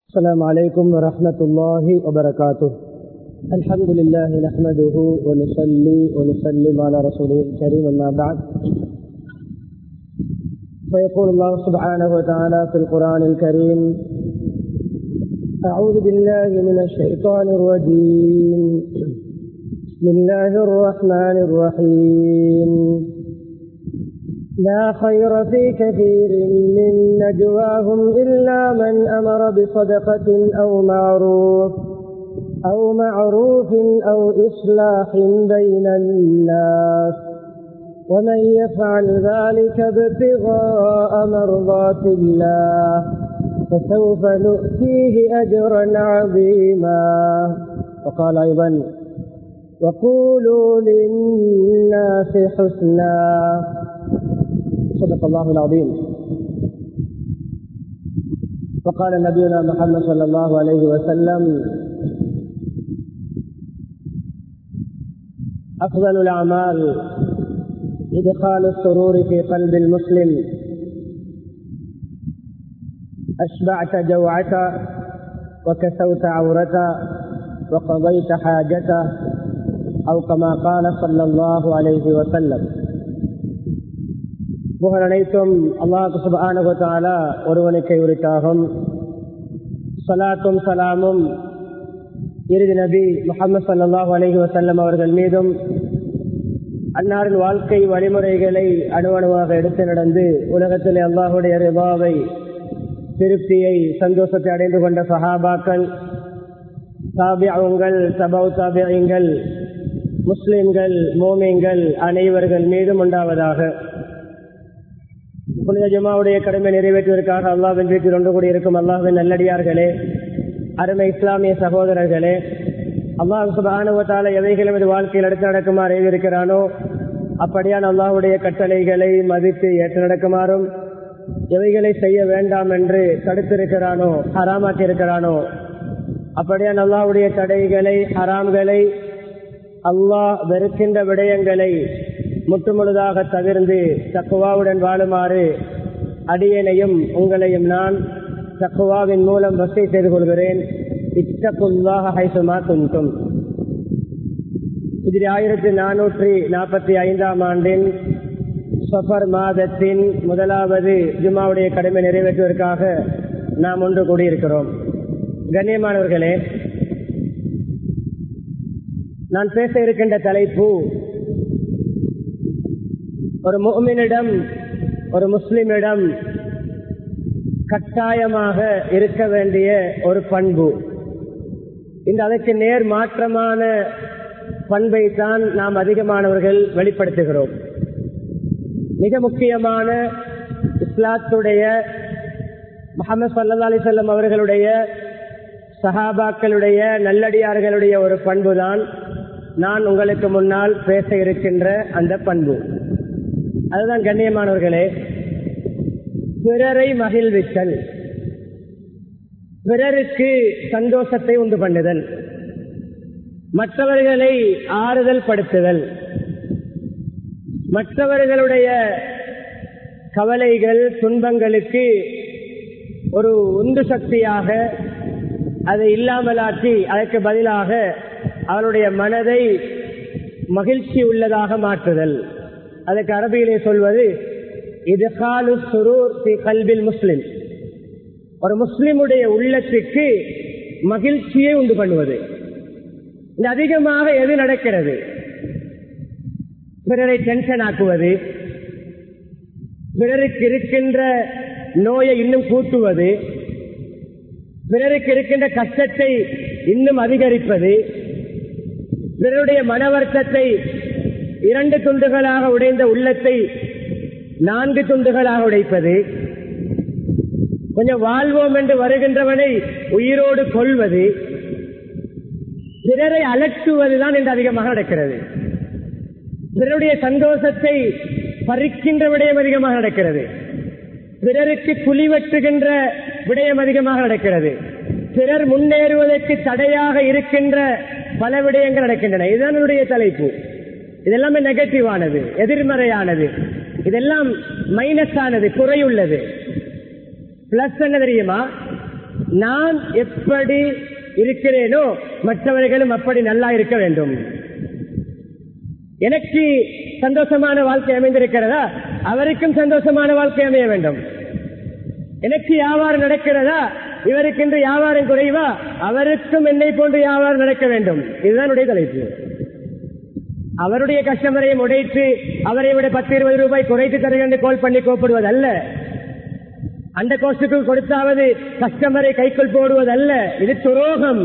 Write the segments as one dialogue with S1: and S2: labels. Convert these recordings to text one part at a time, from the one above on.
S1: السلام عليكم ورحمة الله وبركاته. الحمد لله نحمده ونصلي ونسلم على رسوله الكريم، أما بعد فيقول الله سبحانه وتعالى في القرآن الكريم: أعوذ بالله من الشيطان الرجيم، بسم الله الرحمن الرحيم. لا خير في كثير من نجواهم إلا من أمر بصدقة أو معروف أو إصلاح بين الناس، ومن يفعل ذلك ابتغاء مرضات الله فسوف نؤتيه أجرا عظيما. وقال أيضا: وقولوا للناس حسنا. صدق الله العظيم. وقال نبينا محمد صلى الله عليه وسلم: أفضل الأعمال إدخال السرور في قلب المسلم. أشبعت جوعته وكسوت عورته وقضيت حاجته، أو كما قال صلى الله عليه وسلم. புகழ் அனைத்தும் அல்லாஹ் சுப்ஹானஹு வ தஆலா ஒருவனுக்கே உரித்தாகும். ஸலாத்தும் சலாமும் இறுதி நபி முஹம்மது ஸல்லல்லாஹு அலைஹி வஸல்லம் அவர்கள் மீதும், அன்னாரின் வாழ்க்கை வழிமுறைகளை அணுவணுவாக எடுத்து நடந்து உலகத்திலே அல்லாஹுடைய ரிதாவை, திருப்தியை, சந்தோஷத்தை அடைந்து கொண்ட சஹாபாக்கள், தாபிஊன்கள், தபவு தாபிஈன்கள், முஸ்லிம்கள், மோமின்கள் அனைவர்கள் மீதும் உண்டாவதாக. புனித ஜுமாவுடைய கடமை நிறைவேற்றுவதற்காக அல்லாஹ்வின் வீட்டில் ஒன்று கூடி இருக்கும் அல்லாஹ்வின் நல்லடியார்களே, அருமை இஸ்லாமிய சகோதரர்களே, அல்லாஹ் சுப்ஹானஹு வ தஆலா எவைகளை நமது வாழ்க்கையில் எடுத்து நடக்குமாறு ஏவிருக்கிறானோ அப்படியான அல்லாஹ்வுடைய கட்டளைகளை மதித்து ஏற்று நடக்குமாறும், எவைகளை செய்ய வேண்டாம் என்று தடுத்திருக்கிறானோ, ஹராமாக்கி இருக்கிறானோ அப்படியான அல்லாஹ்வுடைய தடைகளை, ஹராம்களை, அல்லாஹ் வெறுக்கின்ற விடயங்களை முற்றுமுழுதாக தவிர்ந்து தக்வாவுடன் வாழுமாறு அடியேனையும் உங்களையும் நான் தக்வாவின் மூலம் வசை செய்து கொள்கிறேன். இத்தகுல்லாஹ ஹைசுமா குன்தும். இது 1445 ஆண்டின் சஃபர் மாதத்தின் முதலாவது ஜுமாவுடைய கடமை நிறைவேற்றுவதற்காக நாம் ஒன்று கூடியிருக்கிறோம். கண்ணியமானவர்களே, நான் பேச இருக்கின்ற தலைப்பு ஒரு முஃமினிடம், ஒரு முஸ்லிமிடம் கட்டாயமாக இருக்க வேண்டிய ஒரு பண்பு. இந்த அதற்கு நேர் மாற்றமான பண்பை தான் நாம் அதிகமானவர்கள் வெளிப்படுத்துகிறோம். மிக முக்கியமான இஸ்லாத்துடைய, முஹம்மது ஸல்லல்லாஹு அலைஹி வஸல்லம் அவர்களுடைய, சஹாபாக்களுடைய, நல்லடியார்களுடைய ஒரு பண்பு தான் நான் உங்களுக்கு முன்னால் பேச இருக்கின்ற அந்த பண்பு. அதுதான் கண்ணியமானவர்களே, பிறரை மகிழ்வித்தல், பிறருக்கு சந்தோஷத்தை உண்டு பண்ணுதல், மற்றவர்களை ஆறுதல் படுத்துதல், மற்றவர்களுடைய கவலைகள், துன்பங்களுக்கு ஒரு உந்து சக்தியாக அதை இல்லாமலாக்கி அதற்கு பதிலாக அவருடைய மனதை மகிழ்ச்சி உள்ளதாக மாற்றுதல். அதற்கு அரபியிலே சொல்வது இத்காலு சுரூர் ஃபீ கல்பில் முஸ்லிம். ஒரு முஸ்லிமுடைய உள்ளத்துக்கு மகிழ்ச்சியை உண்டு பண்ணுவது. இந்த அதிகமாக எது நடக்கிறது? பிறரை டென்ஷன் ஆக்குவது, பிறருக்கு இருக்கின்ற நோயை இன்னும் கூட்டுவது, பிறருக்கு இருக்கின்ற கஷ்டத்தை இன்னும் அதிகரிப்பது, பிறருடைய மனவர்த்தத்தை 2 துண்டுகளாக உடைந்த உள்ளத்தை 4 துண்டுகளாக உடைப்பது, கொஞ்சம் வாழ்வோம் என்று வருகின்றவனை உயிரோடு கொள்வது, பிறரை அலட்டுவதுதான் என்று அதிகமாக நடக்கிறது. பிறருடைய சந்தோஷத்தை பறிக்கின்ற விடயம் அதிகமாக நடக்கிறது. பிறருக்கு குழிவெட்டுகின்ற விடயம் அதிகமாக நடக்கிறது. பிறர் முன்னேறுவதற்கு தடையாக இருக்கின்ற பல விடயங்கள் நடக்கின்றன. இதுதான் என்னுடைய தலைப்பு. இதெல்லாமே நெகட்டிவானது, எதிர்மறையானது, இதெல்லாம் மைனஸ் ஆனது, குறையுள்ளது. பிளஸ் என்ன தெரியுமா? நான் எப்படி இருக்கிறேனோ மற்றவர்களும் அப்படி நல்லா இருக்க வேண்டும். எனக்கு சந்தோஷமான வாழ்க்கை அமைந்திருக்கிறதா, அவருக்கும் சந்தோஷமான வாழ்க்கை அமைய வேண்டும். எனக்கு வியாபாரம் நடக்கிறதா, இவருக்கென்று வியாபாரம் குறைவா, அவருக்கும் என்னை போன்று வியாபாரம் நடக்க வேண்டும். இதுதான் தலைப்பு. அவருடைய கஸ்டமரையும் உடைத்து அவரை விட 10-20 ரூபாய் குறைத்து தருகின்ற கோல் பண்ணி கோப்படுவதல்ல, அந்த கோஸ்டுக்கு கொடுத்தாவது கஸ்டமரை கைக்குள் போடுவதல்ல. இது துரோகம்.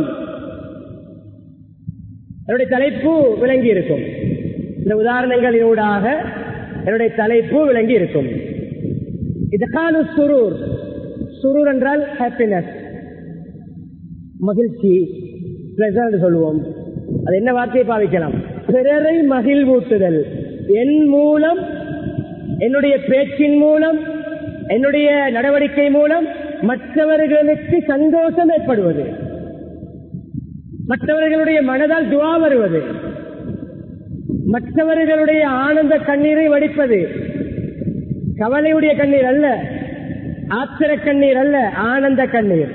S1: என்னுடைய தலைப்பு விளங்கி இருக்கும். இந்த உதாரணங்களினூடாக என்னுடைய தலைப்பு விளங்கி இருக்கும். இதுகாலு சுரூர். சுரூர் என்றால் ஹாப்பினஸ், மகிழ்ச்சி, பிளசன்ட் சொல்லுவோம். அது என்ன வார்த்தையை பாவிக்கலாம்? பிறரை மகிழ்வூட்டுதல். என் மூலம், என்னுடைய பேச்சின் மூலம், என்னுடைய நடவடிக்கை மூலம் மற்றவர்களுக்கு சந்தோஷம் ஏற்படுவது, மற்றவர்களுடைய மனதால் துவா வருவது, மற்றவர்களுடைய ஆனந்த கண்ணீரை வடிப்பது. கவலையுடைய கண்ணீர் அல்ல, ஆத்திர கண்ணீர் அல்ல, ஆனந்த கண்ணீர்.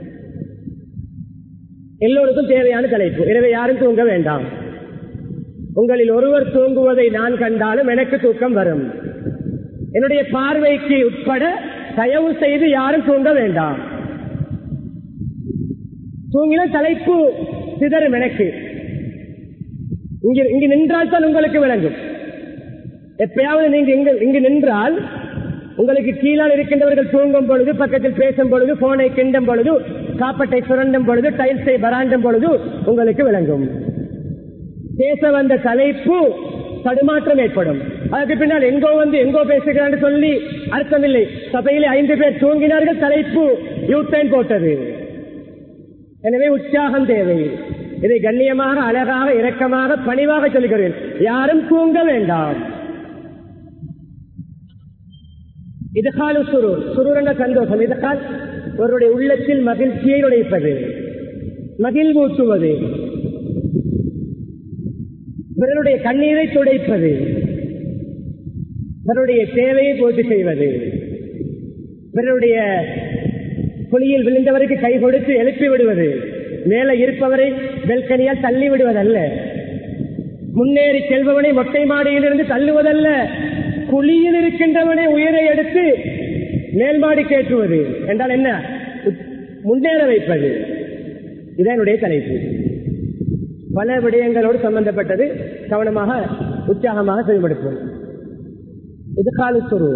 S1: எல்லோருக்கும் தேவையான தலைப்பு. எனவே யாரும் தூங்க வேண்டாம். உங்களில் ஒருவர் தூங்குவதை நான் கண்டாலும் எனக்கு தூக்கம் வரும். என்னுடைய பார்வைக்கு உட்பட தயவு செய்து யாரும் தூங்க வேண்டாம். தூங்கின தலைப்பு சிதறும். எனக்கு இங்கு நின்றால் தான் உங்களுக்கு விளங்கும். எப்பயாவது நீங்க இங்கு நின்றால் உங்களுக்கு கீழால் இருக்கின்றவர்கள் தூங்கும் பொழுது, பக்கத்தில் பேசும் பொழுது, போனை கிண்டும் பொழுது, காப்பட்டை சுரண்டும் பொழுது, டைல்ஸை பராண்டும் பொழுது உங்களுக்கு விளங்கும். பேச வந்த தலைப்பு தடுமாற்றம் ஏற்படும். அதுக்கு பின்னால் எங்கோ வந்து எங்கோ பேசுகிறான்னு சொல்லி அர்த்தமில்லை. சபையிலே 5 பேர் தூங்கினார்கள், தலைப்பு யூட்டைன் போட்டது. எனவே உற்சாகம் தேவை. இதை கண்ணியமாக, அழகாக, இரக்கமாக, பணிவாக சொல்லுகிறேன். யாரும் தூங்க வேண்டாம். இதுகால சுரூர். சுரூர் என்ற சந்தோஷம். இதுகால் அவருடைய உள்ளத்தில் மகிழ்ச்சியை உடைப்பது, மகிழ்வூட்டுவது, பிறருடைய கண்ணீரை துடைப்பது, பிறருடைய தேவையை பூர்த்தி செய்வது, பிறருடைய குழியில் விழுந்தவருக்கு கை கொடுத்து எழுப்பி விடுவது, மேலே இருப்பவரை பெல்கனியால் தள்ளி விடுவதல்ல, முன்னேறி செல்பவனை மொட்டை மாடியிலிருந்து தள்ளுவதல்ல, குழியில் இருக்கின்றவனை உயிரை எடுத்து மேல்மாடி கேட்டுவது என்றால் என்ன? முன்னேற வைப்பது. இதனுடைய தலைப்பு. பல விடயங்களோடு சம்பந்தப்பட்டது. கவனமாக, உற்சாகமாக செயல்படுத்துவோம். இது காலுசுரு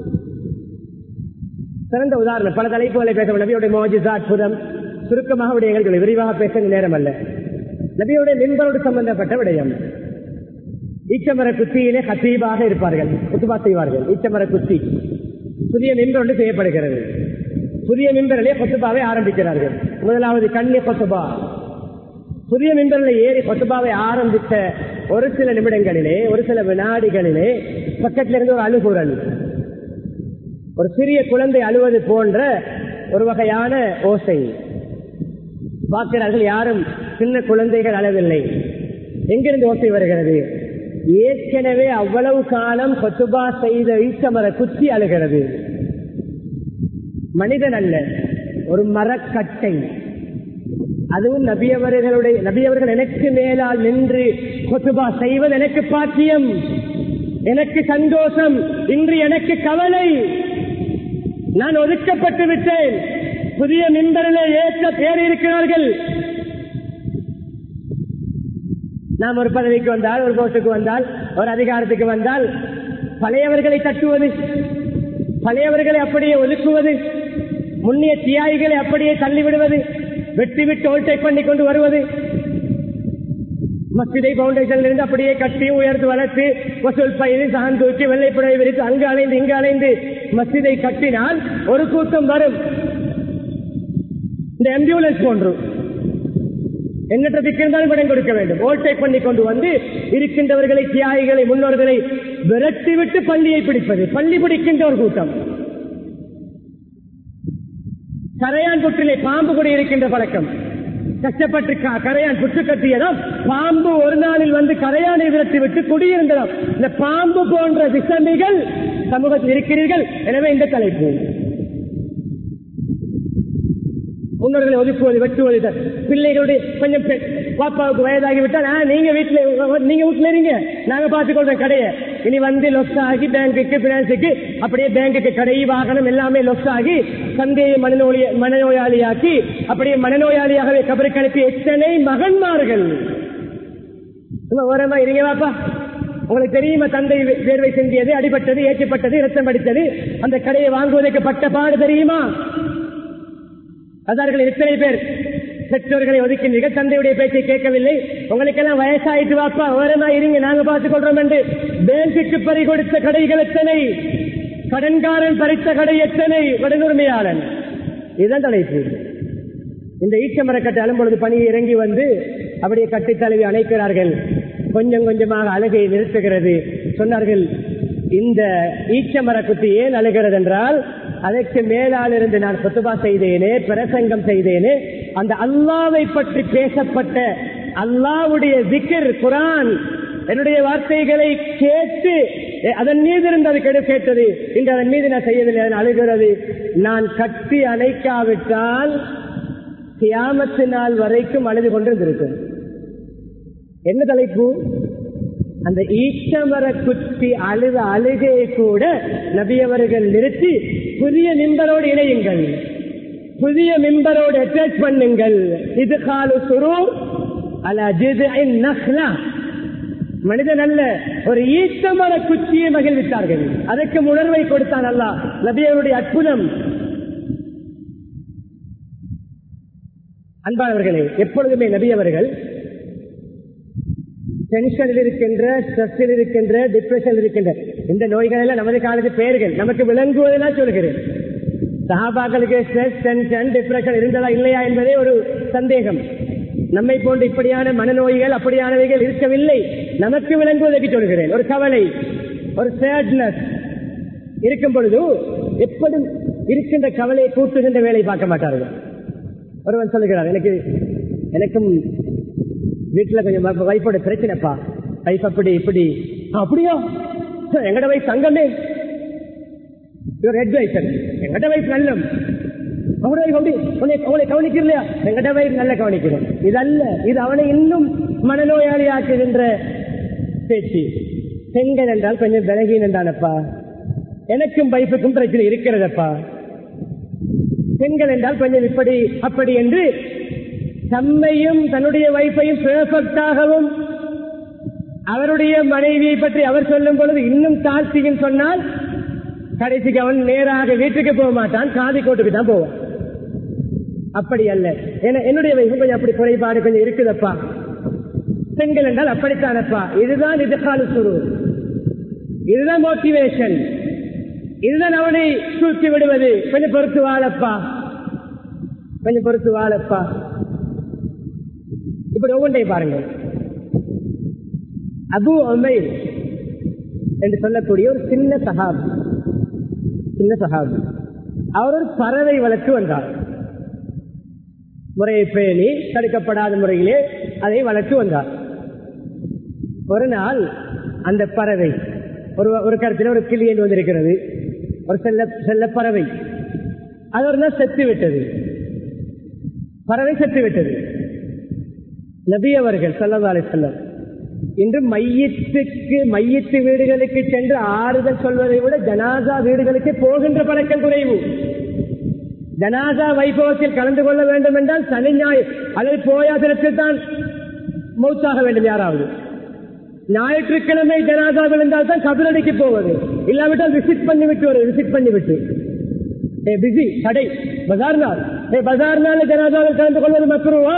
S1: சிறந்த உதாரணம். பல தலைப்புகளை பேச நபியுடைய மோஜிசா, அற்புதம், சுருக்கமாக விடயங்கள் விரிவாக பேச நேரம் அல்ல. நபியுடைய மின்பரோடு சம்பந்தப்பட்ட விடயம். ஈச்சமர குத்தியிலே ஹத்தீபாக இருப்பார்கள், குத்துபா செய்வார்கள். ஈச்சமர குத்தி புதிய மின்பர் ஒன்று செய்யப்படுகிறது. புதிய மின்பரிலே கொத்துபாவை ஆரம்பிக்கிறார்கள். முதலாவது கண்ணிய கொத்துபா. புதிய மின்பரில் ஏறி கொத்துபாவை ஆரம்பித்த ஒரு சில நிமிடங்களிலே, ஒரு சில வினாடிகளிலே பக்கத்தில் இருந்து ஒரு அழுகுரல், ஒரு சிறிய குழந்தை அழுவது போன்ற ஒரு வகையான ஓசை. பார்க்கிறார்கள், யாரும் சின்ன குழந்தைகள் அழவில்லை. எங்கிருந்து ஓசை வருகிறது? ஏற்கனவே அவ்வளவு காலம் கொத்துபா செய்த ஈச்சமர குத்தி அழுகிறது. மனிதன் அல்ல, ஒரு மரக்கட்டை. அதுவும் நபியவர்கள் எனக்கு மேலால் நின்று கொத்துபா செய்வது எனக்கு பாக்கியம், எனக்கு சந்தோஷம். இன்று எனக்கு கவலை. நான் ஒதுக்கப்பட்டு விட்டேன். புதிய மின்பரிலே ஏற்ற பேர் இருக்கிறார்கள். நாம் ஒரு பதவிக்கு வந்தால், ஒரு போஸ்டுக்கு வந்தால், ஒரு அதிகாரத்துக்கு வந்தால் பழையவர்களை தட்டுவது, பழையவர்களை அப்படியே ஒதுக்குவது, முன்னிய தியாகிகளை அப்படியே தள்ளிவிடுவது, வெட்டி விட்டு ஓல்டேக் பண்ணி கொண்டு வருவது, மஸ்ஜிதை பவுண்டேஷன்ல இருந்து அப்படியே கட்டி உயர்த்து வளர்த்து வசூல் பயிர் சாந்தூக்கி வெள்ளைப்படை விரித்து அங்கு அலைந்து இங்கு அலைந்து மஸ்ஜிதை கட்டினால் ஒரு கூட்டம் வரும். இந்த ஆம்புலன்ஸ் போன்று எண்ணற்ற திக்கிருந்தாலும் இடம் கொடுக்க வேண்டும். ஓல்டேக் பண்ணி கொண்டு வந்து இருக்கின்றவர்களை, தியாகிகளை, முன்னோர்களை விரட்டி விட்டு பள்ளியை பிடிப்பது. பள்ளி பிடிக்கின்ற ஒரு கூட்டம். கரையான் புற்றிலே பாம்பு கூட இருக்கின்ற பழக்கம். கஷ்டப்பட்டு கரையான் புற்று கட்டியதும் பாம்பு ஒரு நாளில் வந்து கரையானை விரட்டி விட்டு குடியிருந்ததும். இந்த பாம்பு போன்ற விஷமிகள் சமூகத்தில் இருக்கிறீர்கள். எனவே இந்த தலைப்பு முன்னோர்களை ஒதுக்குவது, வெட்டுவது, பிள்ளைகளுடைய கொஞ்சம் பாப்பாவுக்கு வயதாகிவிட்டால் நீங்க வீட்டுல இருங்க, நாங்க பார்த்துக்கொள்றோம் கடையை. இனி வந்து லொஸ் ஆகி பேங்குக்கு, பினான்ஸுக்கு, அப்படியே பேங்குக்கு கடை, வாகனம் எல்லாமே லொஸ் ஆகி சந்தையை மனநோயாளியாக்கி அப்படியே மனநோயாளியாகவே கபருக்கு அனுப்பி எத்தனை மகன்மார்கள். ஓரமா இருங்க பாப்பா, உங்களுக்கு தெரியுமா தந்தை வேர்வை செஞ்சியது, அடிபட்டது, ஏற்றப்பட்டது, இரத்தம் படித்தது, அந்த கடையை வாங்குவதற்கு பட்ட பாடு தெரியுமா? அதார்கள் எத்தனை பேர் பெற்றோர்களை ஒதுக்கின்றீர்கள், தந்தையுடைய பேச்சை கேட்கவில்லை, உங்களுக்கெல்லாம் வயசாயிட்டு வாப்பா ஓரமா இருங்க, நாங்க பார்த்துக் கொள்றோம் என்று பேங்குக்கு பறி கொடுத்த கடைகள் எத்தனை, கடன்காரன் பறித்த கடை எத்தனை, கடனுரிமையாளன். இதுதான் தலைப்பு. இந்த ஈச்சமரக்கட்டை அழும்பொழுது பணியை இறங்கி வந்து அப்படியே கட்டி தழுவி அணைக்கிறார்கள். கொஞ்சம் கொஞ்சமாக அழுகையை நிறுத்துகிறது. சொன்னார்கள், இந்த ஈச்சமரக்குத்தி ஏன் அழுகிறது என்றால், அதற்கு மேலால் இருந்து நான் குத்துபா செய்தேனே, பிரசங்கம் செய்தேனே, அந்த அல்லாவை பற்றி பேசப்பட்ட அல்லாவுடைய திக்ர் குர்ஆன் என்னுடைய வார்த்தைகளை கேட்டு அதன் மீது இருந்து அது கேட்டது. இன்று அதன் மீது நான் செய்யவில்லை, அதன் அழுகிறது. நான் கட்டி அணைக்காவிட்டால் கியாமத்து நாள் வரைக்கும் அழுது கொண்டிருந்திருக்கும். என்ன தலைப்பு? அந்த ஈச்சமர குத்தி அழுத அழுகையை கூட நபி அவர்கள் நிறுத்தி புதிய மிம்பரோடு இணையுங்கள், புதிய மிம்பரோடு அட்டாச் பண்ணுங்கள். இது காலு சுரூர் அலா ஜித்இன் நஹ்லா. மனிதன் அல்ல, ஒரு ஈச்சமர குச்சியை மகிழ்வித்தார்கள். அதற்கு உணர்வை கொடுத்தான் அல்லாஹ். நபி அவருடைய அற்புதம். அன்பானவர்களே, எப்பொழுதுமே நபி அவர்கள் டென்ஷனில் இருக்கின்ற, ஸ்ட்ரெஸ்ஸில் இருக்கின்ற, டிப்ரெஷன் இருக்கின்ற இந்த நோய்கள் எல்லாம் நமது காலத்து பெயர்கள், நமக்கு விளங்குவதெல்லாம் சொல்கிறேன். சஹாபாக்களுக்கு ஸ்ட்ரெஸ், டென்ஷன், டிப்ரெஷன் இருந்ததா இல்லையா என்பதே ஒரு சந்தேகம். நம்மை போன்ற இப்படியான மனநோய்கள் அப்படியானவைகள் இருக்கவில்லை. நமக்கு விளங்குவதற்கு சொல்கிறேன். ஒரு கவலை, ஒரு சேட்னஸ் இருக்கும் பொழுது எப்படி இருக்கின்ற கவலையை கூட்டுகின்ற வேலை பார்க்க மாட்டார்கள். ஒருவன் சொல்லுகிறார், எனக்கும் வீட்டுல கொஞ்சம் வைஃபோட பிரச்சனைப்பா, வைஃப் அப்படி இப்படி. அப்படியா? எங்கட வைஃப் தங்கமே, எங்கட வைஃப் நல்லம், அவங்களை கவனிக்கலையா? எங்கட வைஃப் நல்ல கவனிக்கிறோம். இதல்ல, இது அவனை இன்னும் மனநோயாளி ஆக்குகின்ற பேச்சு. பெண்கள் என்றால் கொஞ்சம் விலகின் என்றானப்பா, எனக்கும் வைஃபுக்கும் பிரச்சனை இருக்கிறதப்பா. பெண்கள் என்றால் கொஞ்சம் இப்படி அப்படி என்று தம்மையும் தன்னுடைய வைஃபையும் பெர்ஃபெக்டாகவும் அவருடைய மனைவியை பற்றி அவர் சொல்லும் பொழுது இன்னும் தாழ்த்தியும் சொன்னால் கடைசிக்கு அவன் நேராக வீட்டுக்கு போக மாட்டான், காதி கோட்டுக்கு தான் போவான். அப்படி அல்ல. என்னுடைய வைஃபு கொஞ்சம் அப்படி குறைபாடு கொஞ்சம் இருக்குதப்பா. பெண்கள் என்றால் அப்படித்தானப்பா. இதுதான் இதுகால சுரு, இதுதான் மோட்டிவேஷன், இதுதான் அவனை தூக்கி விடுவது. கொஞ்சம் பொறுத்து வாழப்பா, கொஞ்சம் பொறுத்து வாழப்பா. இப்படி ஒவ்வொன்றை பாருங்கள். அபு உமைர் என்று சொல்லக்கூடிய ஒரு சின்ன சஹாபி, அவர் ஒரு பறவை வளர்த்து வந்தார். முறையை பேணி தடுக்கப்படாத முறையிலே அதை வளர்த்து வந்தார். ஒரு நாள் அந்த பறவை ஒரு கருத்தில் ஒரு கிளி என்று வந்திருக்கிறது, ஒரு செல்ல பறவை. அது ஒரு நாள் செத்து விட்டது. பறவை செத்து விட்டது. நபி அவர்கள் ஸல்லல்லாஹு அலைஹி வஸல்லம் இன்று மையத்து வீடுகளுக்கு சென்று ஆறுதல் சொல்வதை விட ஜனாசா வீடுகளுக்கு போகின்ற பழக்கம் குறைவு. ஜனாசா வைபவத்தில் கலந்து கொள்ள வேண்டும் என்றால் சனி ஞாயிறு அல்லது போயாதிரத்தில் தான் மௌத்தாக வேண்டும். யாராவது ஞாயிற்றுக்கிழமை ஜனாசா விழுந்தால் தான் கபிரடிக்கு போவது, இல்லாவிட்டால் விசிட் பண்ணிவிட்டு பிஸி கடை பஜார் நாள் ஜனாசாவில் கலந்து கொள்வது மக்ரூவா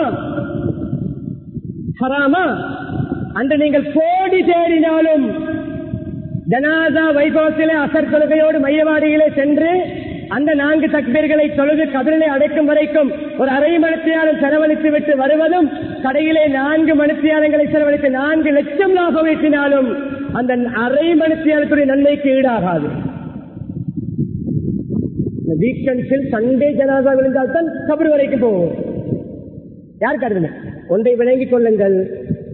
S1: ஹராமா? அன்று நீங்கள் கோடி தேடினாலும் ஜனாசா வைபவத்திலே அசர் தொழுகையோடு மையவாடியிலே சென்று அந்த 4 தக்பீர்களை தொழுது கபிரிலே அடைக்கும் வரைக்கும் ஒரு அரை மணித்தியாலம் செலவழித்து விட்டு வருவதும், கடையிலே 4 மணித்தியாலங்களை செலவழித்து 4 லட்சம் லாபம் ஈட்டினாலும் அந்த அரை மணித்தியாலத்துடைய நன்மைக்கு ஈடாகாது. வீக்கெண்ட்ஸில் சண்டே ஜனாசா விழுந்தால் தான் கபர் வரைக்கும் போவோம். யார் கருதுங்க? ஒன்றை விளங்கிக் கொள்ளுங்கள்.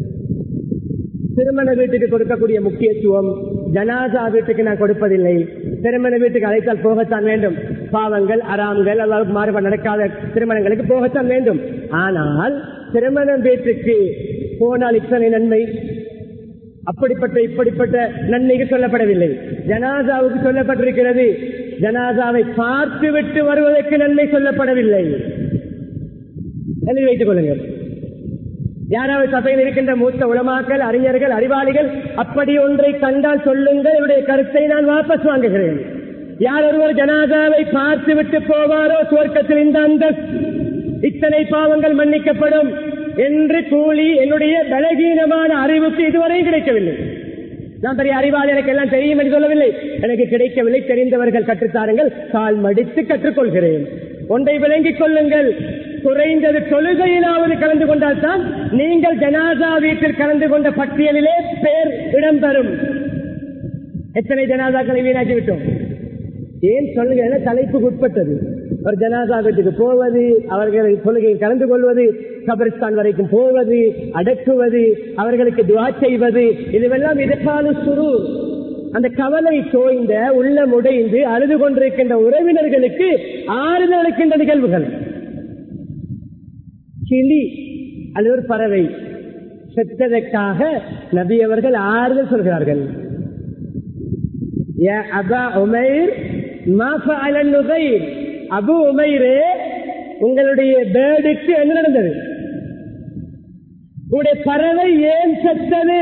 S1: திருமண வீட்டுக்கு கொடுக்கக்கூடிய முக்கியத்துவம் ஜனாசா வீட்டுக்கு நான் கொடுப்பதில்லை. திருமண வீட்டுக்கு அழைத்தால் போகத்தான் வேண்டும். பாவங்கள் அறாம்கள் அல்லாஹ்வுக்கு மாறுபாடு நடக்காத திருமணங்களுக்கு போகத்தான் வேண்டும். ஆனால் திருமண வீட்டுக்கு போனால் இத்தனை நன்மை, அப்படிப்பட்ட இப்படிப்பட்ட நன்மைக்கு சொல்லப்படவில்லை. ஜனாசாவுக்கு சொல்லப்பட்டிருக்கிறது. ஜனாசாவை பார்த்து விட்டு வருவதற்கு நன்மை சொல்லப்படவில்லை. எழுதி வைத்துக் கொள்ளுங்கள். யாராவது சபையில் இருக்கின்ற மூத்த உலமாக்கள், அறிஞர்கள், அறிவாளிகள் அப்படி ஒன்றை கண்டால் சொல்லுங்கள், என்னுடைய கருத்தை நான் வாபஸ் வாங்குகிறேன். யார் ஒருவர் ஜனாசாவை பார்த்து விட்டு போவாரோ சுவர்க்கத்தில் இந்த அந்தஸ்து, இத்தனை பாவங்கள் மன்னிக்கப்படும் என்று கூலி என்னுடைய பலகீனமான அறிவுக்கு இதுவரை கிடைக்கவில்லை. நான் பெரிய அறிவாளி, எனக்கு எல்லாம் தெரியும் என்று சொல்லவில்லை. எனக்கு கிடைக்கவில்லை. தெரிந்தவர்கள் கற்றுத்தாருங்கள், கால் மடித்து கற்றுக்கொள்கிறேன். ஒன்றை விளங்கிக் கொள்ளுங்கள், குறைந்தது தொழுகையிலாவது கலந்து கொண்டால் தான் நீங்கள் ஜனாசா வீட்டில் கலந்து கொண்ட பட்டியலிலே பேர் இடம்பெறும். எத்தனை ஜனாசாக்களை வீணாக்கி விட்டோம். ஏன் சொல்லுங்க, தலைப்புக்கு உட்பட்டது. ஒரு ஜனாசா வீட்டுக்கு போவது, அவர்களை தொழுகையில் கலந்து கொள்வது, கபரிஸ்தான் வரைக்கும் போவது, அடக்குவது, அவர்களுக்கு துஆ செய்வது, இதுவெல்லாம் இதற்கான சுரு. அந்த கவலை தோய்ந்த உள்ளம் உடைந்து அழுது கொண்டிருக்கின்ற உறவினர்களுக்கு ஆறுதல் அளிக்கின்ற நிகழ்வுகள். கிளி அல்லது ஒரு பறவை செத்ததற்காக நபி அவர்கள் ஆறுதல் சொல்கிறார்கள். அபு உமைரே, உங்களுடைய பேர்டுக்கு என்ன நடந்தது? உங்களுடைய பறவை ஏன் செத்தது?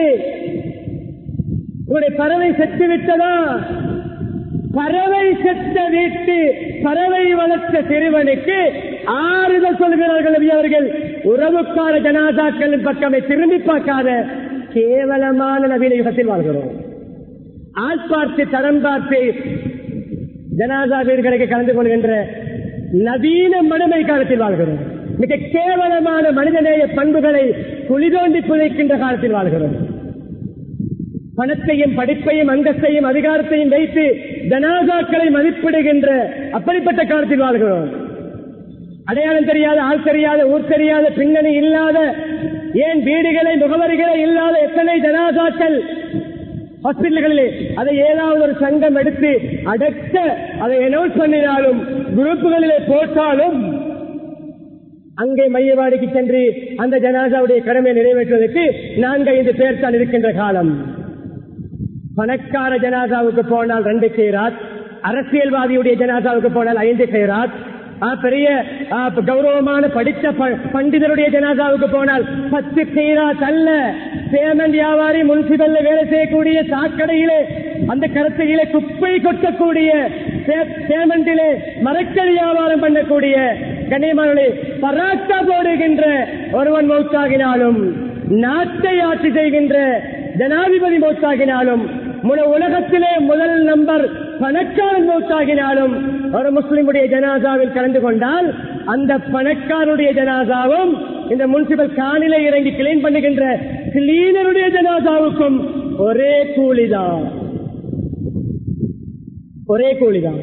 S1: உங்களுடைய பறவை செத்து விட்டதா? பறவை செத்த வீட்டு பறவை வளர்த்த சிறுவனுக்கு ஆறுதல் சொல்கிறார்கள் நபி அவர்கள். உறவுக்கார ஜனாசாக்களின் பக்கமே திரும்பி பார்க்காத கேவலமான நவீன யுகத்தில் வாழ்கிறோம். ஆள் பார்த்து தரம் பார்த்து ஜனாசா வீடுகளுக்கு கலந்து கொள்கின்ற நவீன மனமை காலத்தில் வாழ்கிறோம். மிக கேவலமான மனிதநேய பண்புகளை குளிதோண்டி புதைக்கின்ற காலத்தில் வாழ்கிறோம். பணத்தையும் படிப்பையும் அந்தஸ்தையும் அதிகாரத்தையும் வைத்து ஜனாசாக்களை மதிப்பிடுகின்ற அப்படிப்பட்ட காலத்தில் வாழ்கிறோம். அடையாளம் தெரியாத, ஆள் தெரியாத, ஊர் தெரியாத, பின்னணி இல்லாத, ஏன் வீடுகளை முகவரிகளை இல்லாத எத்தனை ஜனாசாக்கள் ஹாஸ்பிட்டல்களிலே அதை ஏதாவது ஒரு சங்கம் எடுத்து அடக்க அதை அனௌன்ஸ் பண்ணினாலும் குரூப்புகளிலே போட்டாலும் அங்கே மையவாடிக்கு சென்று அந்த ஜனாசாவுடைய கடமையை நிறைவேற்றுவதற்கு 4-5 பேர் தான் இருக்கின்ற காலம். பணக்கார ஜனாசாவுக்கு போனால் 2 கைராத், அரசியல்வாதியுடைய ஜனாசாவுக்கு போனால் 5 கைராத், பெரிய கௌரவமான படித்த பண்டிதருடைய ஜனாசாவுக்கு போனால் 10 கைராத் அல்ல. பேமெண்ட் வியாபாரி முன்சிபல்ல வேலை செய்யக்கூடிய சாக்கடையிலே அந்த கருத்தையிலே குப்பை கொட்டக்கூடிய பேமெண்டிலே மரக்கறி வியாபாரம் பண்ணக்கூடிய கண்ணியமானவர்களே, பராட்டா போடுகின்ற ஒருவன் மௌத்தாகினாலும், நாட்டை ஆட்சி செய்கின்ற ஜனாதிபதி மௌத்தாகினாலும், முழு உலகத்திலே முதல் நம்பர் பணக்காரன் மௌத்தாகினாலும் ஒரு முஸ்லிமுடைய ஜனாசாவில் கலந்து கொண்டால் அந்த பணக்காரனுடைய ஜனாசாவும் இந்த முனிசிபல் காணிலே இறங்கி கிளீன் பண்ணுகின்ற கிளீனருடைய ஜனாசாவுக்கும் ஒரே கூலிதான். ஒரே கூலிதான்.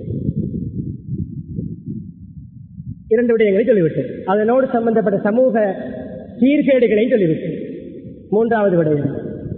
S1: 2 விடயங்களை சொல்லிவிட்டு அதனோடு சம்பந்தப்பட்ட சமூக சீர்கேடுகளை சொல்லிவிட்டு 3வது விடயம்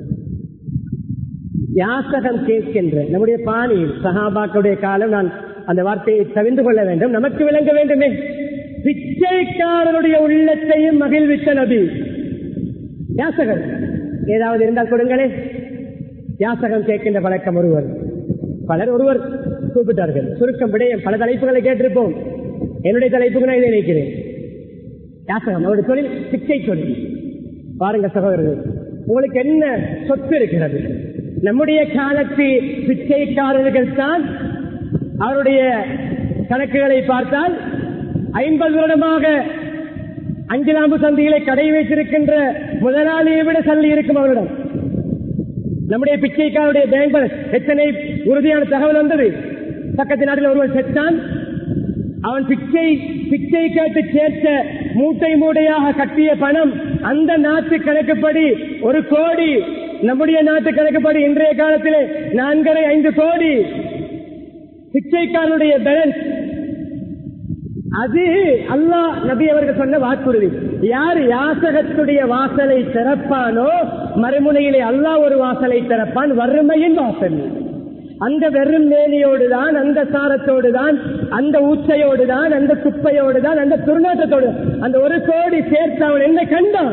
S1: யாசகம் கேட்கின்ற நம்முடைய பாணியில் சஹாபாக்களுடைய காலம். நான் அந்த வார்த்தையை தவிர்த்து கொள்ள வேண்டும், நமக்கு விளங்க வேண்டுமே. பிச்சைக்காரனுடைய உள்ளத்தையும் மகிழ்வித்த நபி. யாசகம் ஏதாவது இருந்தால் கொடுங்களே. யாசகம் கேட்கின்ற பழக்கம் ஒருவர் கூப்பிட்டார்கள். சுருக்கம் விடயம் பல தலைப்புகளை கேட்டிருப்போம். என்னுடைய தலைப்புக்கு நான் இதை நினைக்கிறேன். யாசகம் அவருடைய தொழில் பிச்சை தொழில். பாருங்க சகோதரர்கள், உங்களுக்கு என்ன சொத்து இருக்கிறது? நம்முடைய காலத்து பிச்சைக்காரர்கள் தான் அவருடைய கணக்குகளை பார்த்தால் 50 வருடமாக 5 லாம்பு சந்தைகளை கடை வைத்திருக்கின்ற முதலாளியை விட சல்லி இருக்கும் அவரிடம். நம்முடைய பிச்சைக்காரருடைய பேங்க் பேலன்ஸ் எத்தனை உறுதியான தகவல் வந்தது. பக்கத்து நாட்டில் ஒருவன் செத்தான். அவன் பிச்சை கேட்டு சேர்த்த மூட்டை மூட்டையாக கட்டிய பணம் அந்த நாட்டு கணக்குப்படி 1 கோடி. நம்முடைய நாட்டு கணக்குப்படி இன்றைய காலத்திலே 4.5 கோடி பிச்சைக்காரனுடைய பேலன்ஸ். அது அல்லாஹ் நபி அவர்கள் சொன்ன வாக்குறுதி. யார் யாசகத்துடைய வாசலை திறப்பானோ மறுமுனையிலே அல்லாஹ் ஒரு வாசலை திறப்பான், வறுமையின் வாசல். அந்த வெறும் மேனியோடுதான், அந்த சாரத்தோடுதான், அந்த ஊச்சையோடுதான், அந்த குப்பையோடுதான், அந்த துர்நாற்றத்தோடு அந்த 1 கோடி சேர்த்து அவன் என்ன கண்டான்?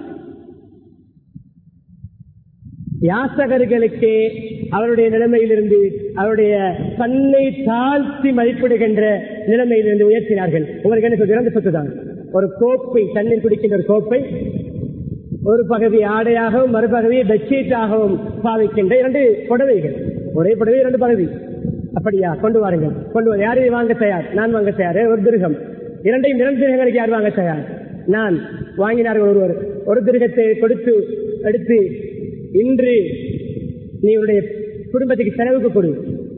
S1: யாசகர்களுக்கு அவருடைய நிலைமையிலிருந்து, அவருடைய தன்னை தாழ்த்தி மதிப்பிடுகின்ற நிலைமையிலிருந்து உயர்த்தினார்கள். உங்களுக்கு என்ன சொல்ற சொத்து தான். ஒரு கோப்பை, தண்ணீர் குடிக்கின்ற ஒரு கோப்பை, ஒரு பகுதி ஆடையாகவும் மறுபகுதியை பெட்ஷீட்டாகவும் பாவிக்கின்ற 2 புடவைகள். ஒரே புடவை 2 பகுதி. அப்படியா? கொண்டு வாருங்கள், கொண்டு வர. யாரையும் வாங்க தயார்? நான் வாங்க தயார். 1 திரகம். 2 திரகங்களுக்கு யார் வாங்க தயார்? நான். வாங்கினார்கள். ஒருவர் 1 திரகத்தை கொடுத்து எடுத்து, இன்று நீ உன்னுடைய குடும்பத்துக்கு செலவுக்கு கொடு,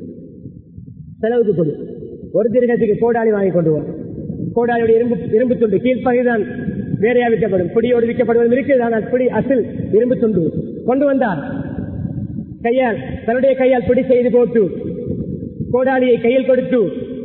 S1: செலவுக்கு கொடு. 1 திரகத்துக்கு கோடாலி வாங்கி கொண்டு வா. கோடாலியுடைய இரும்பு துண்டு கீழ்ப்பகுதிதான் வேறையா விற்கப்படும், பிடியோடு விற்கப்படுவதும் இருக்குது. ஆனால் பிடி அசில் இரும்பு துண்டு கொண்டு வந்தார். கையால், தன்னுடைய கையால் பிடி செய்து போட்டு கோடாலியை கையில் கொடுத்து,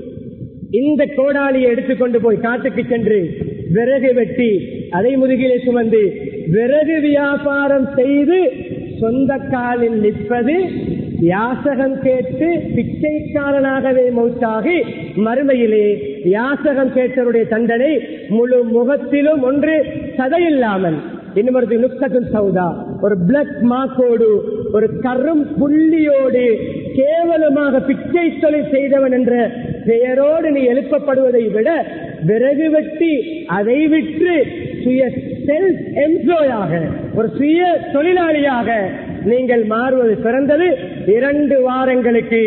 S1: இந்த கோடாலியை எடுத்துக்கொண்டு போய் காட்டுக்கு சென்று விறகு வெட்டி அதை முதுகிலே சுமந்து விறகு வியாபாரம் செய்து சொந்த காலில் நிற்பது, யாசகம் கேட்டு பிச்சைக்காரனாகவே மௌத்தாகி மறுமையிலே யாசகம் கேட்டவருடைய தண்டனை முழு முகத்திலும் ஒன்று சதையில்லாமல், இன்னொரு நுக்சத்துல் சௌதா, ஒரு பிளக் மார்க்கோடு, ஒரு கரும் புள்ளியோடு கேவலமாக பிச்சை தொழில் செய்தவன் என்ற பெயரோடு நீ எழுப்பப்படுவதை விட விறகு வெட்டி அதை விற்று சுய செல்ஃப் எம்ப்ளாயாக, ஒரு சுய தொழிலாளியாக நீங்கள் மாறுவது சிறந்தது. 2 வாரங்களுக்கு,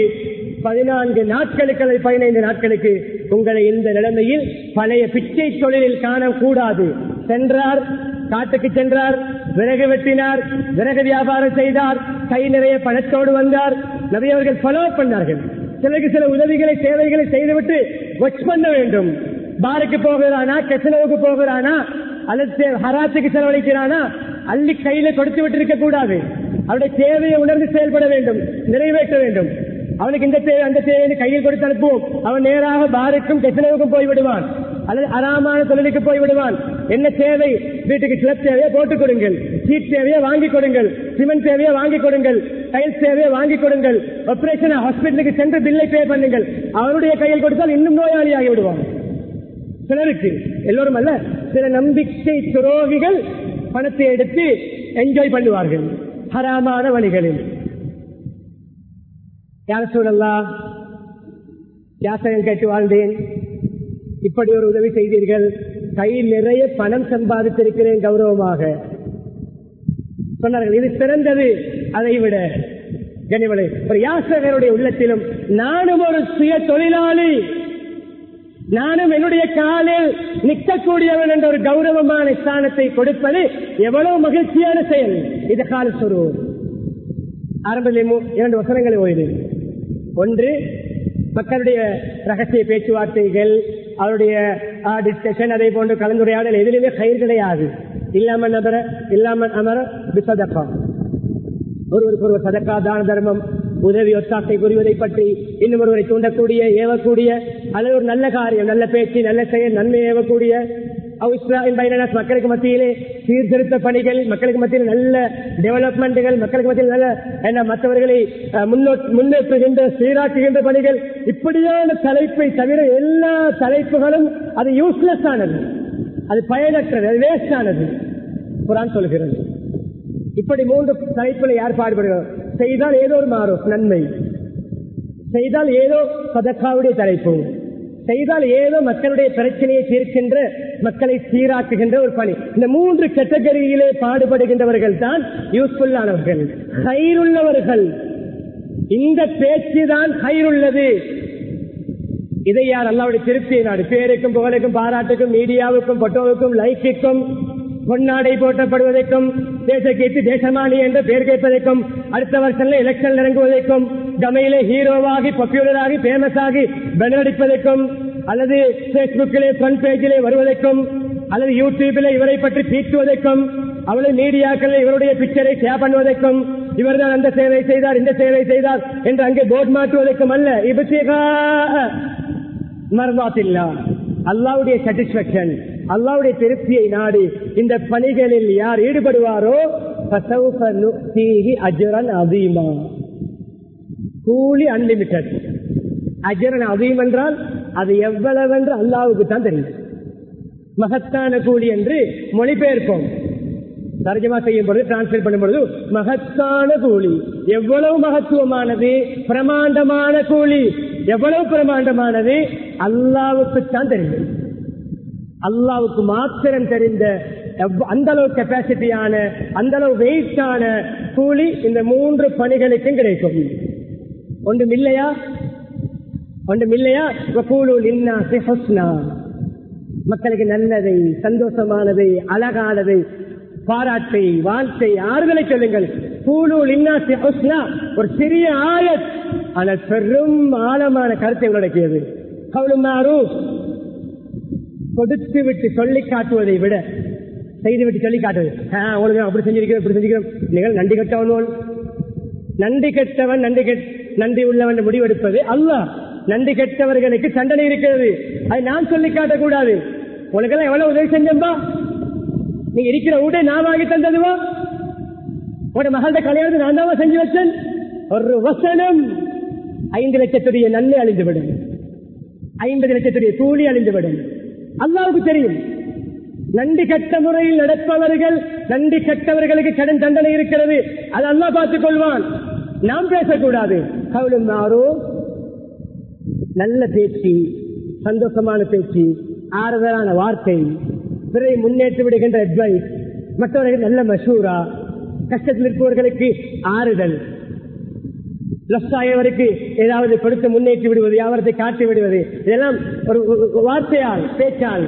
S1: 14 நாட்களுக்கு அல்லது 15 நாட்களுக்கு உங்களை இந்த நிலைமையில் பழைய பிச்சை தொழிலில் காணக்கூடாது. சென்றார், காட்டுக்கு சென்றார், விறகு வெட்டினார், விறகு வியாபாரம் செய்தார், கை நிறைய பணத்தோடு வந்தார். நபி அவர்கள் ஃபாலோ பண்ணார்கள். சிலருக்கு சில உதவிகளை, சேவைகளை செய்துவிட்டு வாட்ச் பண்ண வேண்டும். பாருக்கு போகிறானா, கெசனவுக்கு போகிறானா, அல்லது ஹராத்துக்கு செலவழிக்கிறானா, அள்ளி கையில கொடுத்து விட்டு இருக்க கூடாது. அவருடைய தேவையை உணர்ந்து செயல்பட வேண்டும், நிறைவேற்ற வேண்டும். அவனுக்கு இந்த தேவை அந்த தேவையை கையில் கொடுத்து அனுப்புவோம், அவன் நேராக பாருக்கும் கெசனவுக்கும் போய்விடுவான், அல்லது அறாமான தொழிலுக்கு போய்விடுவான். என்ன தேவை? வீட்டுக்கு ஸ்லப் தேவையை போட்டுக் கொடுங்கள், சீட் தேவையை வாங்கிக் கொடுங்கள், சிமெண்ட் தேவையை வாங்கிக் கொடுங்கள், டைல்ஸ் தேவையை வாங்கிக் கொடுங்கள், ஆபரேஷன் ஹாஸ்பிட்டலுக்கு சென்று பில்லை பே பண்ணுங்கள். அவருடைய கையில் கொடுத்தால் இன்னும் நோயாளியாகி விடுவான். சிலருக்கு, எல்லோரும் அல்ல, சில நம்பிக்கை துரோகிகள் பணத்தை எடுத்து என்ஜாய் பண்ணுவார்கள் ஹராமான வழிகளில். யார் சொல்லலாம், யாசகம் கேட்டு வாழ்ந்தேன், இப்படி ஒரு உதவி செய்தீர்கள், கையில் நிறைய பணம் சம்பாதித்திருக்கிறேன் கௌரவமாக சொன்னார்கள். இது சிறந்தது. அதை விட கனிவளை ஒரு யாசகருடைய உள்ளத்திலும், நானும் ஒரு சுய தொழிலாளி, நானும் என்னுடைய காலில் நிற்கக்கூடியவன் என்ற ஒரு கௌரவமான ஸ்தானத்தை கொடுப்பது எவ்வளவு மகிழ்ச்சியான செயல். இது கால சொருவோம். ஆரம்பத்தில் 2 வசனங்களை ஓய்வு. ஒன்று, மக்களுடைய ரகசிய பேச்சுவார்த்தைகள், அவருடைய டிஸ்கஷன், அதே போன்று கலந்துரையாடல் எதிலுமே கயிறு கிடையாது. இல்லாமல் அமர சதக்கா, ஒருவருக்கு ஒரு சதக்கா, தான தர்மம், உதவி ஒத்தாசை புரிவதை பற்றி, இன்னும் ஒருவரை தூண்டக்கூடிய, ஏவக்கூடிய, அல்லது ஒரு நல்ல காரியம், நல்ல பேச்சு, நல்ல செயல், நன்மை ஏவக்கூடிய, மக்களுக்கு மத்தியிலே சீர்திருத்த பணிகள், மக்களுக்கு மத்தியில் நல்ல டெவலப்மெண்ட்டுகள், மக்களுக்கு மத்தியில் நல்ல மற்றவர்களை முன்னேற்றுகின்ற, சீராக்குகின்ற பணிகள், இப்படியான தலைப்பை தவிர எல்லா தலைப்புகளும் அது யூஸ்லெஸ் ஆனது, அது பயனற்றது, அது வேஸ்ட் ஆனது குர்ஆன் சொல்கிறது. இப்படி 3 தலைப்புகளை யார் பாடுபடுகிறார்? செய்தால் ஏதோ ஒரு மாறும் நன்மை, செய்தால் ஏதோ சதக்காவுடைய தலைப்பு, செய்தால் ஏதோ மக்களுடைய பிரச்சனையை தீர்க்கின்ற, மக்களை சீராக்குகின்ற ஒரு பணி. இந்த 3 கேட்டகரியிலே பாடுபடுகின்றவர்கள் தான் யூஸ்ஃபுல் ஆனவர்கள், ஹைருள்ளவர்கள். இந்த பேச்சு தான் ஹைருள்ளது. இதை யார்? அல்லாஹ்வுடைய திருப்தியை நாடு. பேருக்கும் புகழுக்கும் பாராட்டுக்கும் மீடியாவுக்கும் போட்டோவுக்கும் லைக்குக்கும் பொன்னாடை போட்டப்படுவதற்கும் தேசக்கீர்த்தி தேசமானி என்ற பெயர் கேட்பதற்கும் அடுத்த வருஷம் எலெக்ஷன் இறங்குவதற்கும் கமையிலே ஹீரோவாகி பாப்புலராகி பேமஸ் ஆகி பெனடிப்பதற்கும் அல்லது பேஸ்புக்கிலே ஃப்ரண்ட் பேஜிலே வருவதற்கும் அல்லது யூடியூபிலே இவரை பற்றி பீட்டுவதற்கும் அவளை மீடியாக்களில் இவருடைய பிக்சரை ஷேர் பண்ணுவதற்கும் இவர்தான் அந்த சேவை செய்தார் இந்த சேவை செய்தார் என்று அங்கே போர்ட் மாற்றுவதற்கும் அல்ல. இப்திகா மர்வாத்தில்லா, அல்லாஹ்வுடைய சாட்டிஸ்பாக்சன், அல்லாஹ்வுடைய திருப்தியை நாடி இந்த பணிகளில் யார் ஈடுபடுவாரோ ஃபஸௌஃப நு'தீஹி அஜ்ரன் அஸீமா, கூலி அன்லிமிட்டட். அஜ்ரன் அதீம் என்றால் அது எவ்வளவு என்று அல்லாஹ்வுக்கு தான் தெரியும். மகத்தான கூலி என்று மொழிபெயர்ப்போம், தர்ஜமா செய்யும் பொழுது, டிரான்ஸ்லேட் பண்ணும் பொழுது மகத்தான கூலி. எவ்வளவு மகத்துவமானது, பிரமாண்டமான கூலி, எவ்வளவு பிரமாண்டமானது அல்லாஹ்வுக்கு தான் தெரியும். அல்லாஹ்வுக்கு மாத்திரம் தெரிந்த அந்த அளவு கெப்பாசிட்டியான, அந்த அளவு வெயிட்டான கூலி இந்த 3 பணிகளுக்கும் கிடைக்கும். ஒன்றும் இல்லையா? மக்களுக்கு நல்லதை, சந்தோஷமானதை, அழகானதை, பாராட்டை, வாழ்க்கை, ஆறுதலை சொல்லுங்கள். ஒரு சிறிய ஆயத், ஆனால் பெரும் ஆழமான கருத்தை உள்ளடக்கியது. கொடுத்து விட்டு சொல்லி காட்டுவதை விட செய்துவிட்டு சொல்லி காட்டுவது. உங்களுக்கு அப்படி செஞ்சிருக்கிறோம், இப்படி செஞ்சிருக்கிறோம். நீங்கள் நன்றி கட்டவன், நன்றி கெட்டவன், நன்றி உள்ளவன் முடிவெடுப்பது அல்லாஹ். நன்றி கெட்டவர்களுக்கு தண்டனை இருக்கிறது, அதை நான் சொல்லி காட்டக்கூடாது. உனக்கெல்லாம் எவ்வளவு உதவி செஞ்சம்பா, நீங்க இருக்கிற வீட்டை நான் வாங்கி தந்ததுவா, உங்களோட மகள கல்யாணத்தை நான் தான் செஞ்சு வச்சேன். ஒரு வசனம் 5 லட்சத்துடைய நன்மை அழிந்துவிடும், 50 லட்சத்துடைய கூலி அழிந்துவிடும். அல்லாஹ்வுக்கு தெரியும். நன்றி கட்ட முறையில் நடப்பவர்கள், நன்றி கட்டவர்களுக்கு கடன் தண்டனை இருக்கிறது, அது அல்லாஹ் பார்த்துக் கொள்வான். நாம் பேசக்கூடாது. கவுலும் மாறும், நல்ல பேச்சு, சந்தோஷமான பேச்சு, ஆறுதலான வார்த்தை, பிறரை முன்னேற்றி விடுகின்ற அட்வைஸ், மற்றவர்கள் நல்ல மஷூரா, கஷ்டத்தில் இருப்பவர்களுக்கு ஆறுதல், லஸ்ஸாயவருக்கு ஏதாவது கொடுத்து முன்னேற்றி விடுவது, யாவரத்தை காட்டி விடுவது, இதெல்லாம் ஒரு வார்த்தையால், பேச்சால்.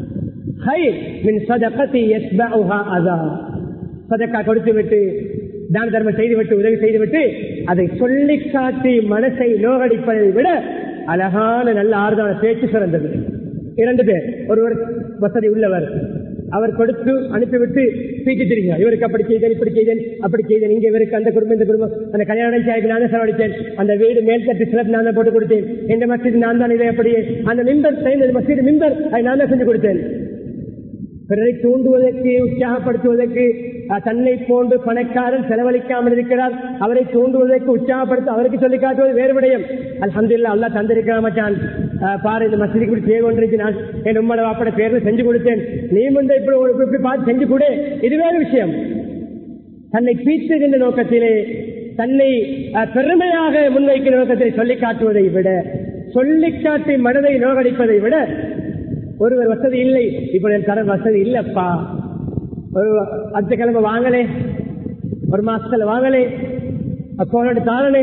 S1: சதக்கா கொடுத்து விட்டு, தான தர்மம் செய்துவிட்டு, உதவி செய்துவிட்டு, அதை சொல்லி காட்டி மனசை நோகடிப்பதை விட அழகான நல்ல ஆறுதலான பேச்சு சிறந்தது. 2 பேர், ஒருவர் வசதி உள்ளவர், அவர் கொடுத்து அனுப்பிவிட்டு பீட்டி தெரியும், இவருக்கு அப்படி செய்தேன், இப்படி செய்தேன், அப்படி செய்தேன், இங்க இவருக்கு அந்த குடும்பம், இந்த குடும்பம், அந்த கல்யாணம் சாய்க்கு நான் தான் செலவழித்தேன், அந்த வீடு மேல்கட்டு சிலப்பு நான் தான் போட்டு கொடுத்தேன், இந்த மஸ்ஜித் நான் தான், இதை அப்படியே அந்த மிம்பர் செய்த மஸ்ஜித் மிம்பர் அதை நான் தான் செஞ்சு கொடுத்தேன். பிறரை தூண்டுவதற்கு, உற்சாகப்படுத்துவதற்கு, தன்னை போன்று பணக்காரன் செலவழிக்காமல் இருக்கிறார், அவரை தூண்டுவதற்கு, உற்சாகப்படுத்த அவருக்கு சொல்லி காட்டுவது வேறு விடயம். அல்ஹம்துலில்லாஹ், அல்லாஹ் தந்திருக்க மாட்டான். பாரு, இந்த மசூதிக்கு இப்படி தேவை ஒன்று, நான் என் உம்மட வாப்பட பேர்ல செஞ்சு கொடுத்தேன், நீ முந்தை இப்படி பார்த்து செஞ்சு கொடு, இது வேறு விஷயம். தன்னை பீத்துகின்ற நோக்கத்திலே, தன்னை பெருமையாக முன்வைக்கிற நோக்கத்திலே சொல்லி காட்டுவதை விட, சொல்லி காட்டி மனதை நோகடிப்பதை விட, ஒருவர் வசதி இல்லை, இப்ப என் தர வசதி இல்லப்பா, ஒரு அடுத்த கிழமை வாங்கலே, ஒரு மாசத்துல வாங்கலே, அப்போனோட தாரனே,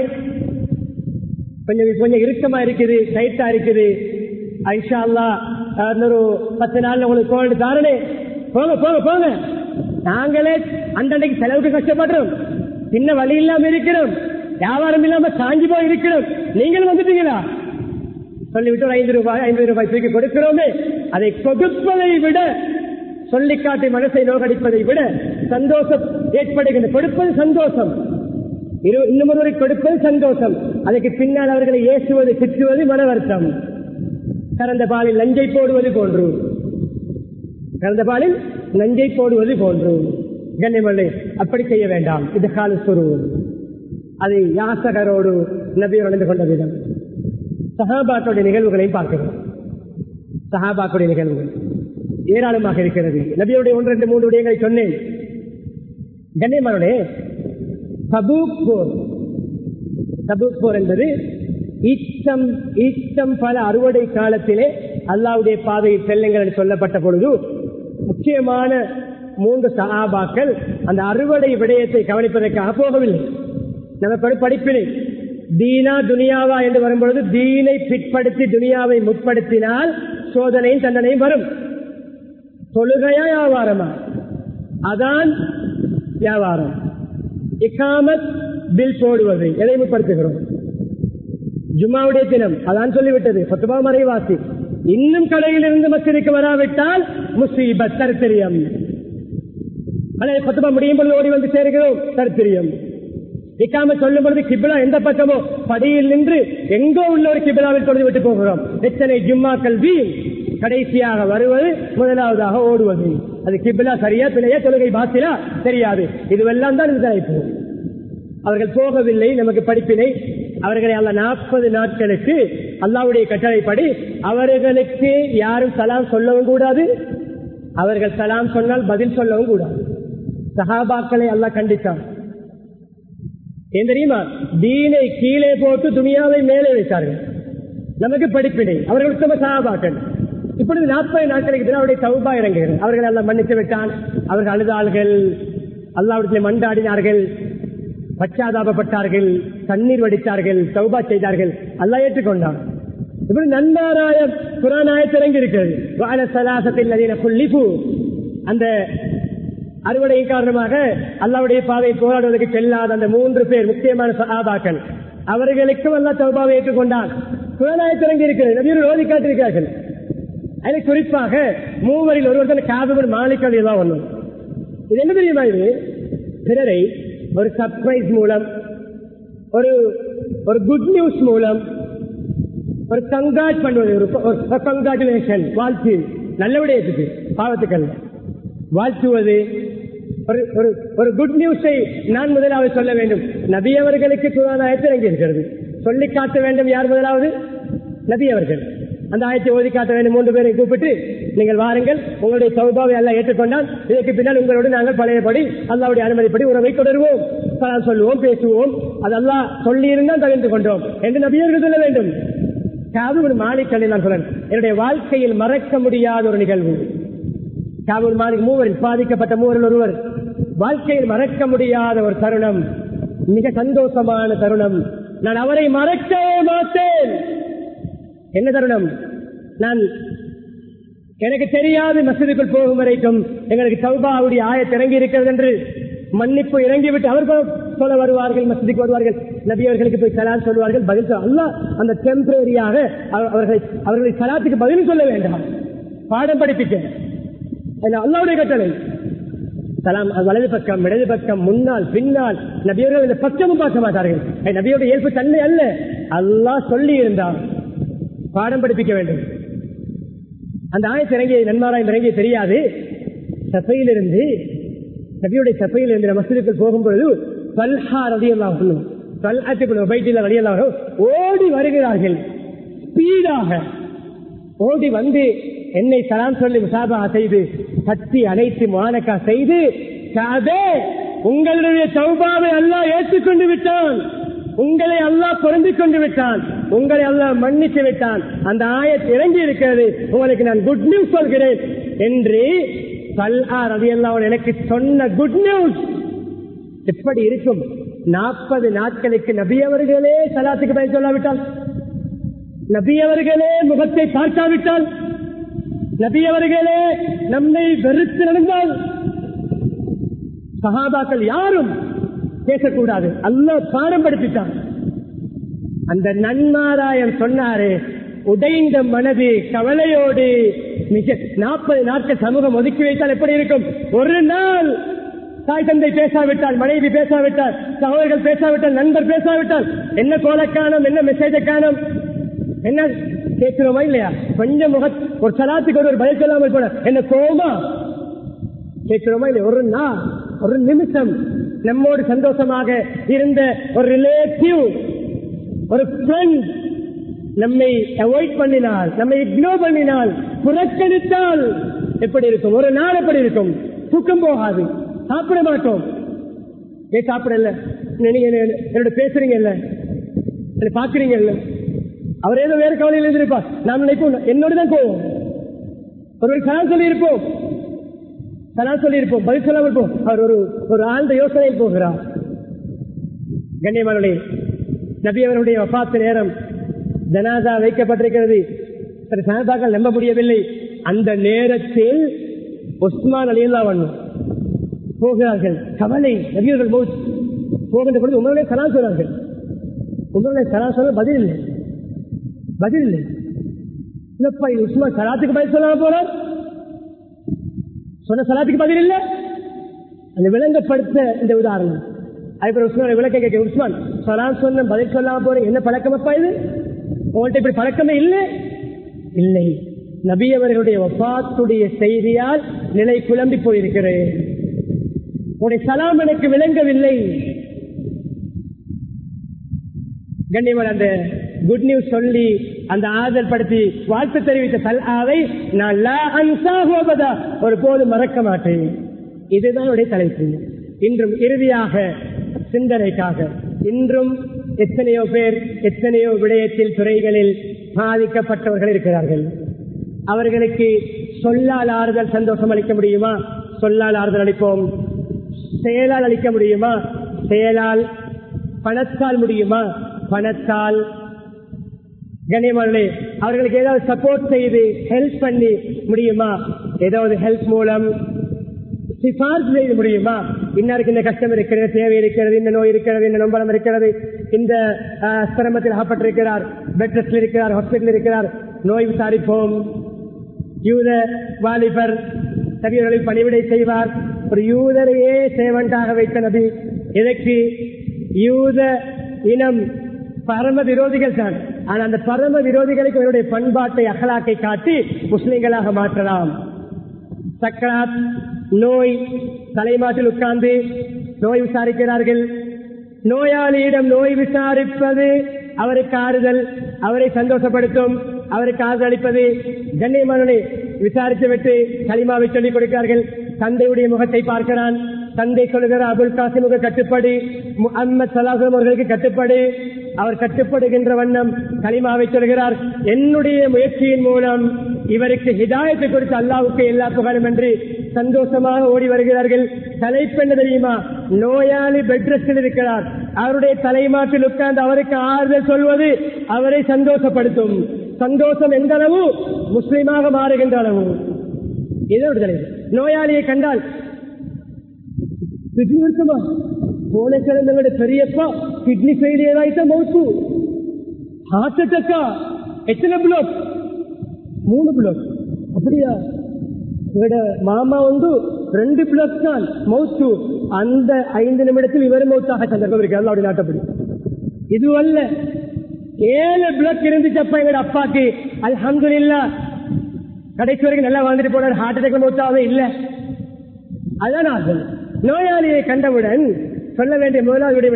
S1: கொஞ்சம் இறுக்கமா இருக்குது, டைட்டா இருக்குது, ஐஷா அல்லாஹ் ஒரு 10 நாள்ல உங்களுக்கு கோல்டு தாரனே, போங்க போங்க போங்க. நாங்களே அன்றைக்கு செலவுக்கு கஷ்டப்படுறோம், சின்ன வழி இல்லாம இருக்கிறோம், வியாபாரம் இல்லாம சாஞ்சி போய் இருக்கிறோம், நீங்களும் வந்துட்டீங்களா சொல்லிவிட்டு 50 ரூபாய் தூக்கி கொடுக்கிறோமே, அதை கொடுப்பதை விட, சொல்லிக்காட்டி மனசை நோகடிப்பதை விட சந்தோஷம் ஏற்படுகின்ற, கொடுப்பது சந்தோஷம், இன்னும் ஒருவரை கொடுப்பது சந்தோஷம், அதுக்கு பின்னால் அவர்களை ஏசுவது, திட்டுவது மன வருத்தம். கறந்த பாலில் நஞ்சை போடுவது போன்று, கறந்த பாலில் நஞ்சை போடுவது போன்று. கண்ணியமல்லை, அப்படி செய்ய வேண்டாம். இது காலசுரு, அதை யாசகரோடு நபியோடு நடந்து கொண்ட விதம். சஹாபாக்களுடைய நிகழ்வுகளையும் பார்க்கிறோம். சஹாபாக்களுடைய நிகழ்வுகள் ஏராளமாக இருக்கிறது. நபியோடைய 1, 2, 3 விடயங்களை சொன்னேன். கண்ணியமானே, தபூக் போர் என்பது ஈச்சம் பல அறுவடை காலத்திலே அல்லாஹ்வுடைய பாதையில் செல்லுங்கள் என்று சொல்லப்பட்ட பொழுது, முக்கியமான 3 சஹாபாக்கள் அந்த அறுவடை விடயத்தை கவனிப்பதற்காக போகவில்லை. நம்ம படிப்பினை தீனா துனியாவா என்று வரும்பொழுது, தீனை பிற்படுத்தி துனியாவை முற்படுத்தினால் சோதனையும் தண்டனையும் வரும். தொழுகையா வியாபாரமா? அதான் வியாபாரம். இகாமத் பில் போடுவது, எதை முற்படுத்துகிறோம்? ஜும்மாவுடைய தினம் அதான் சொல்லிவிட்டது, ஃபத்வா மறைவாசி. இன்னும் கடையில் இருந்து மஸ்ஜிதுக்கு வராவிட்டால் முசீபத், தரித்திரியம். அதை ஃபத்வா முடியும் பொழுது ஓடி வந்து சேர்கிறோம், தரித்திரியம். இக்காம சொல்லும் பொழுது கிபிலா எந்த பக்கமோ படியில் நின்று எங்கோ உள்ள ஒரு கிபிலாவில் தொழுது விட்டு போகிறோம். எத்தனை ஜும்மா கல்வி கடைசியாக வருவது, முதலாவதாக ஓடுவது. அது கிபிலா சரியா பிழையா, தொழுகை பாசிலா தெரியாது. இதுவெல்லாம் தான் இந்த தலைப்பு. அவர்கள் போகவில்லை, நமக்கு படிப்பினை அவர்களை அல்லாஹ் 40 நாட்களுக்கு அல்லாஹ்வுடைய கட்டளைப்படி அவர்களுக்கு யாரும் சலாம் சொல்லவும் கூடாது, அவர்கள் சலாம் சொன்னால் பதில் சொல்லவும் கூடாது. சஹாபாக்களை அல்லாஹ் கண்டித்தான். ஏன் தெரியுமா? தீனை கீழே போட்டு துனியாவை மேலே வைத்தார்கள். நமக்கு படிப்பினை. அவர்கள் உத்தம சஹாபாக்கள். இப்பொழுது 40 நாட்களுக்கு அவருடைய தௌபா இறங்குகிறது. அவர்கள் எல்லாம் மன்னித்து விட்டான். அவர்கள் அழுதார்கள், அல்லாஹ்விடத்திலே மன்றாடினார்கள், பச்சாதாபப்பட்டார்கள், தண்ணீர் வடித்தார்கள், தௌபா செய்தார்கள். அல்லாஹ் ஏற்றுக்கொண்டான். இப்படி நன்மாராய குர்ஆன் ஆயத் இறங்கி இருக்கிறது. வஅல ஸலாஸத்தில் லதீன குல்லிஃபு, அந்த அறுவடையின் காரணமாக அல்லாஹ்வுடைய பாதையை போராடுவதற்கு செல்லாத அந்த 3 பேர் முக்கியமான சஹாபாக்கள், அவர்களுக்கும் அல்லாஹ் தௌபாவை ஏற்றுக்கொண்டான். குர்ஆன் ஆயத் இறங்கி இருக்கிறது. நபியர்கள் ஓதி காட்டியிருக்கிறார்கள். அதில் குறிப்பாக 3 ஒருவர் காப் இப்னு மாலிக் ரலியல்லாஹு அன்ஹு. இது என்ன தெரியுமா? இது பிறரை ஒரு சர்ப்ரைஸ் மூலம், ஒரு குட் நியூஸ் மூலம், ஒரு கங்காட் பண்ணுவது, ஒரு கங்காச்சுலேஷன், வாழ்த்து, நல்லவிடயத்துக்கு, பாவத்துக்கள் வாழ்த்துவது, ஒரு குட் நியூஸை நான் முதலாவது சொல்ல வேண்டும். நபி அவர்களுக்கு குர்ஆன் ஆயத்து இறங்கி இருக்கிறது. சொல்லி காட்ட வேண்டும். யார் முதலாவது? நபி அவர்கள். அந்த ஆயத்தை ஓதி காட்ட வேண்டும். 3 பேரை கூப்பிட்டு, நீங்கள் வாருங்கள், உங்களுடைய தௌபாவை அல்லாஹ் ஏற்றுக்கொண்டால் இதற்கு பின்னால் உங்களோடு நாங்கள் பழையபடி அல்லாஹ்வுடைய அனுமதிப்படி உறவை தொடருவோம், சலாம் சொல்லுவோம், பேசுவோம். அது அல்லாஹ் சொல்லி இருந்தால் தவிர்த்து கொண்டோம் என்று நபியர்கள் சொல்ல வேண்டும். காப் இப்னு மாலிக் ரலியல்லாஹு அன்ஹு என்னுடைய வாழ்க்கையில் மறக்க முடியாத ஒரு நிகழ்வு. காப் இப்னு மாலிக் 3 பாதிக்கப்பட்ட 3 ஒருவர். வாழ்க்கையில் மறக்க முடியாத ஒரு தருணம், மிக சந்தோஷமான தருணம். நான் அவரை மறக்கவே மாட்டேன். என்ன தருணம்? நான் எனக்கு தெரியாது மஸ்ஜிதுக்குள் போகும் வரைக்கும் எங்களுக்கு தௌபாவுடைய ஆயத் இறங்கி இருக்கிறது என்று மன்னிப்பு இறங்கிவிட்டு அவர்கள் சொல்ல வருவார்கள், மஸ்ஜிதுக்கு வருவார்கள், நபி அவர்களுக்கு போய் சலாம் சொல்வார்கள், பதில் சொல்ல. அல்லாஹ் அந்த டெம்பரரியாக அவர்களை சலாத்துக்கு பதில் சொல்ல வேண்டாம், பாடம் படிப்பிக்க அல்லாஹ்வுடைய கட்டளை. சலாம் வலது பக்கம், இடது பக்கம், முன்னால், பின்னால். நபியர்கள் இந்த பக்கமும் பார்க்க மாட்டார்கள். நபியோட இயல்பு தன்மை அல்ல. அல்லாஹ் சொல்லி இருந்தார், பாடம் படிப்பிக்க வேண்டும். அந்த ஆயத் இறங்கிய நன்மாராயம் இறங்கிய தெரியாது. சபையிலிருந்து, நபியுடைய சபையிலிருந்து மஸ்ஜிதுக்குள் போகும்பொழுது தல்ஹா ரலியல்லாஹு அன்ஹு, தல்ஹா இப்னு உபைதுல்லாஹ் ரலியல்லாஹு அன்ஹு ஓடி வருகிறார்கள். ஸ்பீடாக ஓடி வந்து என்னை சலாம் சொல்லி முசாபஹா செய்து, கத்தி அணைத்து முஆனகா செய்து, கஅபே, உங்களுடைய தௌபாவை அல்லாஹ் ஏற்றுக்கொண்டு விட்டான், உங்களை அல்லாஹ் பொருந்திக் கொண்டு விட்டான், உங்களை அல்லாஹ் மன்னித்து விட்டான், அந்த ஆயத் இறங்கி இருக்கிறது, உங்களுக்கு நான் குட் நியூஸ் சொல்கிறேன் என்று தல்ஹா ரலியல்லாஹு அன்ஹு எனக்கு சொன்ன குட் நியூஸ் எப்படி இருக்கும்? 40 நாட்களுக்கு நபி அவர்களே சலாத்துக்கு பதில் சொல்லாவிட்டால், நபி அவர்களே முகத்தை பார்க்காவிட்டால், நபி அவர்களே நம்மை வெறுத்து நடந்தால், சஹாபாக்கள் யாரும் பேசக்கூடாது. அல்லாஹ் பாடம் படிப்பிட்டான். அந்த நன்மாராயம் சொன்னாரு, உடைந்த மனது கவலையோடு மிக 40 நாட்கள் சமூகம் ஒதுக்கி வைத்தால் எப்படி இருக்கும்? ஒரு நாள் தாய் தந்தை பேசாவிட்டால், மனைவி பேசாவிட்டால், சகோதரர்கள் பேசாவிட்டால், நண்பர் பேசாவிட்டால், என்ன கோலக்கானம், என்ன மெசேஜ காணும், என்ன கேட்கிறோமா இல்லையா? கொஞ்சம் ஒரு சலாத்துக்கு ஒரு பதில் சொல்லாமல் போன என்ன கோமா கேட்கிறோமா இல்லையா? ஒரு நாள், ஒரு நிமிஷம் நம்மோடு சந்தோஷமாக இருந்த ஒரு ரிலேட்டிவ், ஒரு ஃப்ரெண்ட் நம்மை அவாய்ட் பண்ணினால், நம்மை இக்னோர் பண்ணினால், புறக்கணித்தால் எப்படி இருக்கும்? ஒரு நாள் எப்படி இருக்கும்? தூக்கம் போகாது, சாப்பிட மாட்டோம். ஏன் சாப்பிடல? நீங்க என்னோட பேசுறீங்க இல்ல, பாக்குறீங்க இல்ல, அவர் ஏதோ வேற கவலையில் இருந்திருப்பார். நாம் நினைப்போம் என்னோடதான் போவோம். ஒருவர் சலாம் சொல்லி இருப்போம், பதில் சொல்லாமல் இருப்போம். அவர் ஒரு ஆழ்ந்த யோசனையில் போகிறார். கண்ணியமானவர்களே, நபி அவர்களுடைய வஃபாத் நேரம், ஜனாசா வைக்கப்பட்டிருக்கிறது. சஹாபாக்கள் நம்ப முடியவில்லை. அந்த நேரத்தில் உஸ்மான் ரலியல்லாஹு அன்ஹு போகிறார்கள். கவலை, நபியர்கள் போகின்ற பொழுது உமருடைய சலாம் சொல்றார்கள். உமருடைய சலாம் சொல்ல பதில் இல்லை. உஸ்மான் சலாத்துக்கு பதில் சொல்லாம போறார். சொன்ன சலாத்துக்கு பதில் இல்லை. அதை விளங்கப்படுத்த இந்த உதாரணம். அதுக்கப்புறம் உஸ்மான் விளக்க கேட்க, உஸ்மான் சலாம் சொன்ன பதில் சொல்லாம போறீங்க, என்ன பழக்கம் அப்பா இது? உங்கள்கிட்ட இப்படி பழக்கமே இல்லை. நபி அவர்களுடைய வஃபாத்துடைய செய்தியால் நிலை குழம்பி போயிருக்கிறேன். உங்களுடைய சலாம் எனக்கு விளங்கவில்லை. கண்ணியமான அந்த குட் நியூஸ் சொல்லி அந்த ஆறுதல் படுத்தி வாழ்த்து தெரிவித்த தல்ஹாவை நான் லா அன்சாஹு அபதா ஒரு போதும் மறக்க மாட்டேன். இதுதான் உடைய தலைப்பு. இன்றும் இறுதியாக சிந்தனைக்காக இன்றும் எத்தனையோ பேர் எத்தனையோ விடயத்தில் துறைகளில் பாதிக்கப்பட்டவர்கள் இருக்கிறார்கள். அவர்களுக்கு சொல்லால் ஆறுதல் சந்தோஷம் அளிக்க முடியுமா? சொல்லால் ஆறுதல் அளிப்போம். செயலால் அளிக்க முடியுமா? செயலால். பணத்தால் முடியுமா? பணத்தால். கண்ணியமானே, அவர்களுக்கு ஏதாவது சப்போர்ட் செய்து ஹெல்ப் பண்ணி முடியுமா? ஏதாவது ஹெல்ப் மூலம் சிபார்சு செய்ய முடியுமா? இன்னாருக்கு இந்த கஷ்டம் இருக்கிறது, தேவை இருக்கிறது, இந்த நோய் இருக்கிறது, இந்த நம்பலம் இருக்கிறது, இந்த சிரமத்தில் அகப்பட்டிருக்கிறார், பெட் ரெஸ்டில் இருக்கிறார், ஹாஸ்பிட்டல் இருக்கிறார், நோய் விசாரிப்போம். யூத வாலிபர் நபியர்களை பணிவிடை செய்வார். ஒரு யூதரையே சேவண்டாக வைத்த நபி. எதற்கு? யூத இனம் பரம விரோதிகள் தான். ஆனால் அந்த பரம விரோதிகளுக்கு அவருடைய பண்பாட்டை அகலாக்கை காட்டி முஸ்லிம்களாக மாற்றலாம். சக்கராத் நோய், தலைமாட்டில் உட்கார்ந்து நோய் விசாரிக்கிறார்கள். நோயாளியிடம் நோய் விசாரிப்பது அவருக்கு ஆறுதல், அவரை சந்தோஷப்படுத்தும், அவருக்கு ஆறுதல் அளிப்பது. கண்ணியமானவனை விசாரித்து விட்டு கலிமாவை சொல்லிக் கொடுக்கிறார்கள். தந்தையுடைய முகத்தை பார்க்கிறான். தந்தை சொல்லுகிறார் அபுல் காசிமுக கட்டுப்படி, முஹம்மது ஸல்லல்லாஹு அவர்களுக்கு கட்டுப்படி. அவர் கட்டுப்படுகின்ற வண்ணம் கலிமாவை சொல்கிறார். என்னுடைய முயற்சியின் மூலம் இவருக்கு ஹிதாயத்தை கொடுத்து அல்லாஹ்வுக்கு எல்லா புகழும் என்று சந்தோஷமாக ஓடி வருகிறார்கள். தலைப்பு என்ன தெரியுமா? நோயாளி பெட் ரெஸ்டில் இருக்கிறார். அவருடைய தலைமாட்டில் உட்கார்ந்து அவருக்கு ஆறுதல் சொல்வது அவரை சந்தோஷப்படுத்தும். சந்தோஷம் எந்த அளவு? முஸ்லிமாக மாறுகின்ற அளவு. இதோடு தலைப்பு. நோயாளியை கண்டால் கிட்னி இருக்குமா? போன கிழமை பெரியப்பா கிட்னி ஃபெயிலியர் ஆயிட்டா மௌத்து, ஹார்ட் அட்டாக்கா, எத்தனை பிளாக்? 3 பிளாக். அப்படியா? மாமா 2 பிளாக் தான் மௌத்து. அந்த 5 நிமிடத்தில் இவர் மௌத்தாக சந்தர்ப்பம் இருக்கு. அல்லாஹ்வுடைய நாட்டப்படி இது அல்ல. 7 பிளாக் இருந்துச்சப்பா எங்க அப்பாக்கு. அல்ஹம்துலில்லாஹ், கடைசி வரைக்கும் நல்லா வாழ்ந்துட்டு போனார். ஹார்ட் அட்டாக் மௌத்தாவே இல்ல. அதான் ஆகுது. நோயாளியை கண்டவுடன் சொல்ல வேண்டிய முதலாவது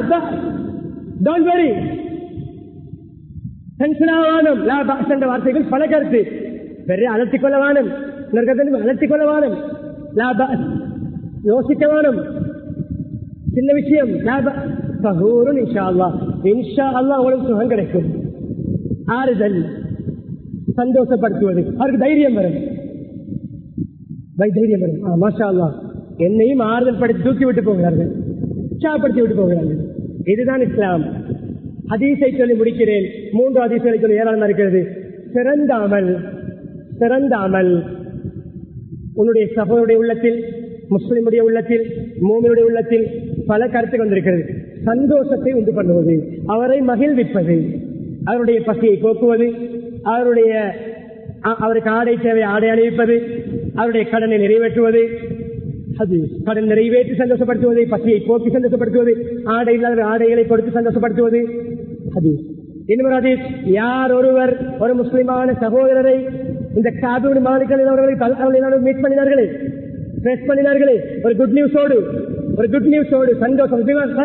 S1: வார்த்தைகள் பல கருத்து. பெரிய அலட்டிக் கொள்ள வானம், அலட்டிக் கொள்ள வானம், யோசிக்க வானம், சின்ன விஷயம். இன்ஷா அல்லாஹ் உங்களுக்கு சுகம் கிடைக்கும். ஆறுதல், சந்தோஷப்படுத்துவது, அவருக்கு தைரியம் வரும். தைரியம் வரும். மாஷா அல்லாஹ், என்னையும் ஆறுதல் படுத்தி தூக்கி விட்டு போகிறார்கள், உற்சாகப்படுத்தி விட்டு போகிறார்கள். இதுதான் இஸ்லாம். ஹதீஸை சொல்லி முடிக்கிறேன். 3 ஹதீஸ்களை சொல்லி ஏராளமா இருக்கிறது. சிறந்த அமல் உன்னுடைய சகோதரருடைய உள்ளத்தில், முஸ்லிமுடைய உள்ளத்தில், மூமினுடைய உள்ளத்தில் பல கருத்து வந்திருக்கிறது. சந்தோஷத்தை உண்டு பண்ணுவது, அவரை மகிழ்விப்பது, அவருடைய பசியை போக்குவது, அவருக்கு ஆடை தேவை ஆடை அணிவிப்பது, அவருடைய கடனை நிறைவேற்றுவது, கடன் நிறைவேற்றி சந்தோஷப்படுத்துவது, பசியை போக்கி சந்தோஷப்படுத்துவது, ஆடை இல்லாத ஆடைகளை கொடுத்து சந்தோஷப்படுத்துவது. இன்னொரு ஹதீஸ், யார் ஒருவர் ஒரு முஸ்லிமான சகோதரரை இந்த காபீர் மாலிகள் அவர்களை மீட் பண்ணினார்களே, பேஸ் பண்ணினார்களே, ஒரு குட் நியூஸோடு சந்தோஷம்,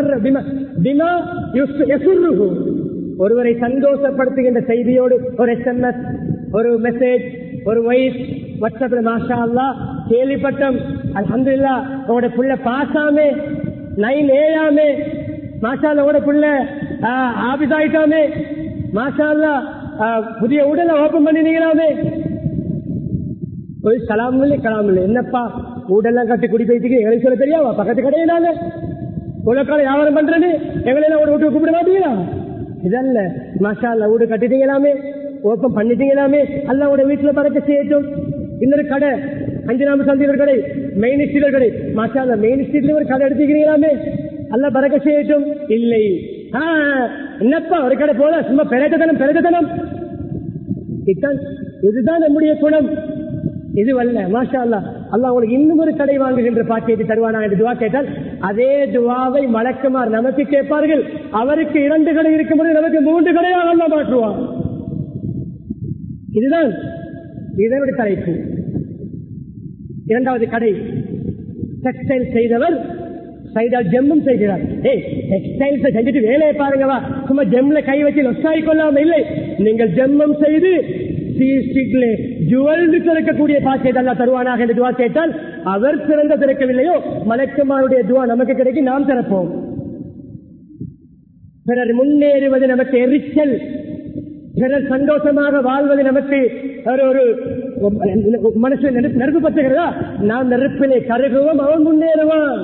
S1: ஒருவரை சந்தோஷப்படுத்துகின்ற செய்தியோடு ஒரு SMS, ஒரு மெசேஜ், ஒரு வாய்ஸ் வாட்ஸ்அப்ல மாஷா அல்லாஹ் கேள்விப்பட்டோம், அல்ஹம்துலில்லாஹ் உங்களோட புள்ள பாசாமே 9 ஏழாமே, மாஷா அல்லாஹ் உங்களோட புள்ள ஆபீஸ் ஆயிட்டாமே, மாஷா அல்லாஹ் புதிய உடலை ஓபன் பண்ணினீங்களாமே. ஒரு சலாம் இல்லை கலாம் இல்லை. என்னப்பா உடெல்லாம் கட்டி குடி போயிட்டு எங்களுக்கு சொல்ல தெரியாவா? பக்கத்து கடையினால உலகால வியாபாரம் பண்றேன்னு எங்களெல்லாம் ஒரு வீட்டுக்கு கூப்பிட மாட்டீங்களா? இதல்ல. மாஷா அல்லாஹ் வீடு கட்டிட்டீங்களாமே, ஓப்பன் பண்ணிட்டீங்களாமே, அல்லாஹ்வுடைய வீட்டுல பறக்க செய்யட்டும். இன்னொரு கடை 5 நாம சந்தையில் ஒரு கடை, மெயின் ஸ்ட்ரீட் கடை, மாஷா அல்லாஹ் மெயின் ஸ்ட்ரீட்ல ஒரு கடை எடுத்துக்கிறீங்களாமே, அல்லாஹ் பறக்க செய்யட்டும். இல்லை, என்னப்பா ஒரு கடை போல சும்மா பெருத்தனம். இதுதான் நம்முடைய குணம். இதுவல்ல. மாஷா அல்லாஹ் அல்லாஹ் உங்களுக்கு இன்னும் ஒரு கடை வாங்குகின்ற பாக்கியத்தை தருவானா என்று துவா கேட்டால் அதே துவாவை மலக்குமார் நமக்கு கேட்பார்கள். அவருக்கு 2 கடை இருக்கும்போது நமக்கு 3 கடையாக அல்லாஹ் மாற்றுவார். இதுதான் இதனுடைய தலைப்பு. 2வது கடை, டெக்ஸ்டைல் செய்தவர் சைடால் ஜெம்மும் செய்கிறார். டெக்ஸ்டைல்ஸ் செஞ்சுட்டு வேலையை பாருங்கவா, சும்மா ஜெம்ல கை வச்சு லொஸ்டாய் கொள்ளாம இல்லை, நீங்கள் ஜெம்மம் செய்து ஜுவல்டு திறக்கக்கூடிய பாக்கியத்தை அல்லாஹ் தருவானாக என்று துவா கேட்டால், அவர் சிறந்த திறக்கவில்லையோ மலக்குமாருடைய துவா நமக்கு கிடைக்கும், நாம் திறப்போம். பிறர் முன்னேறுவது நமக்கு எரிச்சல், பிறர் சந்தோஷமாக வாழ்வது நமக்கு ஒரு மனசு நெருப்பு பற்றுகிறதா, நாம் நெருப்பிலே கருகுவோம், அவன் முன்னேறுவான்.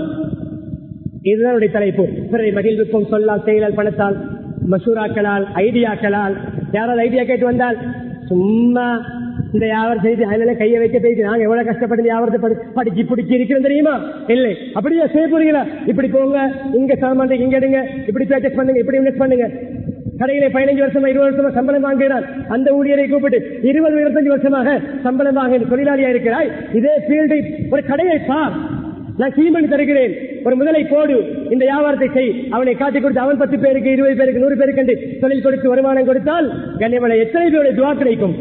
S1: இதுதான் தலைப்பு. பிறரை மகிழ்விப்போம் சொல்லால், செயலால், பணத்தால், மசூராக்களால், ஐடியாக்களால். யாராவது ஐடியா கேட்டு வந்தால் சும்மா இந்த வியாபாரம் செய்து அதுல கையை வைக்க போயிட்டு நாங்க எவ்வளவு கஷ்டப்பட்டு வியாபாரத்தை படிச்சு பிடிச்சி இருக்கிறோம் தெரியுமா? இல்லை, அப்படியே செய்ய போறீங்களா? இப்படி போங்க, இங்க சாமான் இங்க எடுங்க, இப்படி பர்ச்சேஸ் பண்ணுங்க, இப்படி இன்வெஸ்ட் பண்ணுங்க. கடையில 15 வருஷமா 20 வருஷமா சம்பளம் வாங்குகிறார், அந்த ஊழியரை கூப்பிட்டு 20-25 வருஷமாக சம்பளம் வாங்க தொழிலாளியா இருக்கிறாய், இதே ஃபீல்டு ஒரு கடையை பார், நான் கிளீன் பண்ணி தருகிறேன், ஒரு முதலை போடு, இந்த வியாபாரத்தை செய், அவனை காட்டி கொடுத்து அவன் 10 பேருக்கு 20 பேருக்கு 100 பேருக்கு என்று தொழில் கொடுத்து வருமானம் கொடுத்தால் கண்ணியமான எத்தனை பேருடைய துவா கிடைக்கும்?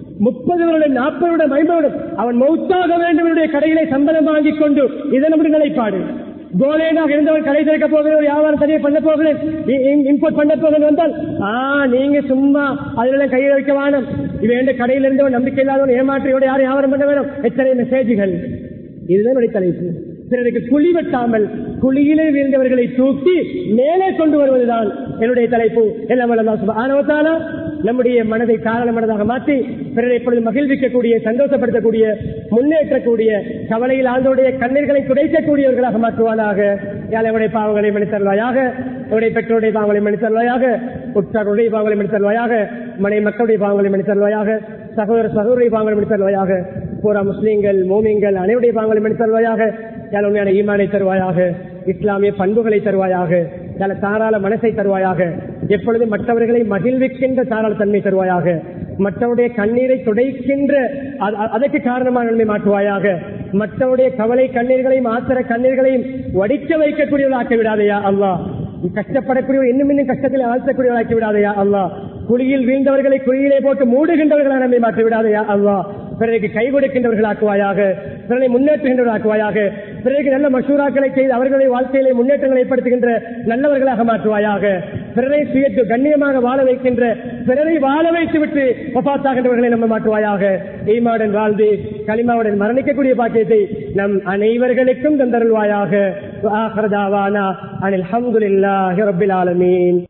S1: 30 வருடம் 40 வருடம் 50 வருடம் அவன் மௌத்தாக வேண்டும் என்னுடைய கடையிலே சம்பளம் வாங்கிக் கொண்டு, இதை நம்முடைய நிலைப்பாடு. கோலேனாக இருந்தவன் கடை திறக்க போகிறேன், ஒரு வியாபாரம் தனியை பண்ண போகிறேன், இம்போர்ட் பண்ண போகிறேன் வந்தால் நீங்க சும்மா அதுல கையில் வைக்க வேணும், இவன் கடையில் இருந்தவன் நம்பிக்கை இல்லாதவன் ஏமாற்றியோட யாரும் வியாபாரம் பண்ண வேணும். எத்தனை மெசேஜ்கள்! இதுதான் என்னுடைய தலைப்பு. பிறருக்கு குழி வெட்டாமல் குழியிலே வீழ்ந்தவர்களை தூக்கி மேலே கொண்டு வருவதுதான் என்னுடைய தலைப்பு. எல்லாம் அல்லாஹ் சுப்ஹானஹு வ தஆலா நம்முடைய மனதை காரணமானதாக மாற்றி பிறரை எப்பொழுது மகிழ்விக்கக்கூடிய, சந்தோஷப்படுத்தக்கூடிய, முன்னேற்றக்கூடிய, கவலையில் ஆழ்ந்தோடைய கண்ணீர்களை துடைக்கக்கூடியவர்களாக மாற்றுவானாக. யாருடைய பாவங்களை மன்னித்தருள்வாயாக, என்னுடைய பெற்றோருடைய பாவங்களை மன்னித்தருள்வாயாக, உற்றாருடைய பாவங்களை மன்னித்தருள்வாயாக, மனை மக்களுடைய பாவங்களை மன்னித்தருள்வாயாக, சகோதர சகோதரிய பாவங்களை மன்னித்தருள்வாயாக, பூரா முஸ்லீம்கள் மோமின்கள் அனைவருடைய பாவங்களை மன்னித்தருள்வாயாக. யார் உண்மையான ஈமானை தருவாயாக, இஸ்லாமிய பண்புகளை தருவாயாக, யார் தாராள மனசை தருவாயாக, எப்பொழுது மற்றவர்களை மகிழ்விக்கின்ற தாராள தன்மை தருவாயாக, மற்றவருடைய கண்ணீரை துடைக்கின்ற அதற்கு காரணமாக நன்மை மாற்றுவாயாக, மற்றவருடைய கவலை கண்ணீர்களையும் ஆத்திர கண்ணீர்களையும் வடிக்க வைக்கக்கூடியவர்களாக்கி விடாதையா அல்லாஹ், கஷ்டப்படக்கூடிய இன்னும் கஷ்டத்தில் ஆழ்த்தக்கூடியவர்களாக்கி விடாதையா அல்லாஹ், குழியில் வீழ்ந்தவர்களை குழியிலே போட்டு மூடுகின்றவர்களாக நம்மை மாற்றி விடாதையா அல்லாஹ், பிறருக்கு கை கொடுக்கின்றவர்களாக்குவாயாக, பிறரை முன்னேற்றுகின்றவர்களாக்குவாயாக, பிறருக்கு நல்ல மசூராக்களை செய்து அவர்களுடைய வாழ்க்கையிலே முன்னேற்றங்களை ஏற்படுத்துகின்ற நல்லவர்களாக மாற்றுவாயாக, பிறரை சுயத்து கண்ணியமாக வாழ வைக்கின்ற, பிறரை வாழ வைத்து விட்டு வஃபாத்தாகின்றவர்களை நம்ம மாற்றுவாயாக. ஈமாவுடன் வாழ்ந்து கலிமாவுடன் மரணிக்கக்கூடிய பாக்கியத்தை நம் அனைவர்களுக்கும் தந்தருள்வாயாக. ஆகிர் தாவானா அனில் ஹம்துலில்லாஹி ரப்பில் ஆலமீன்.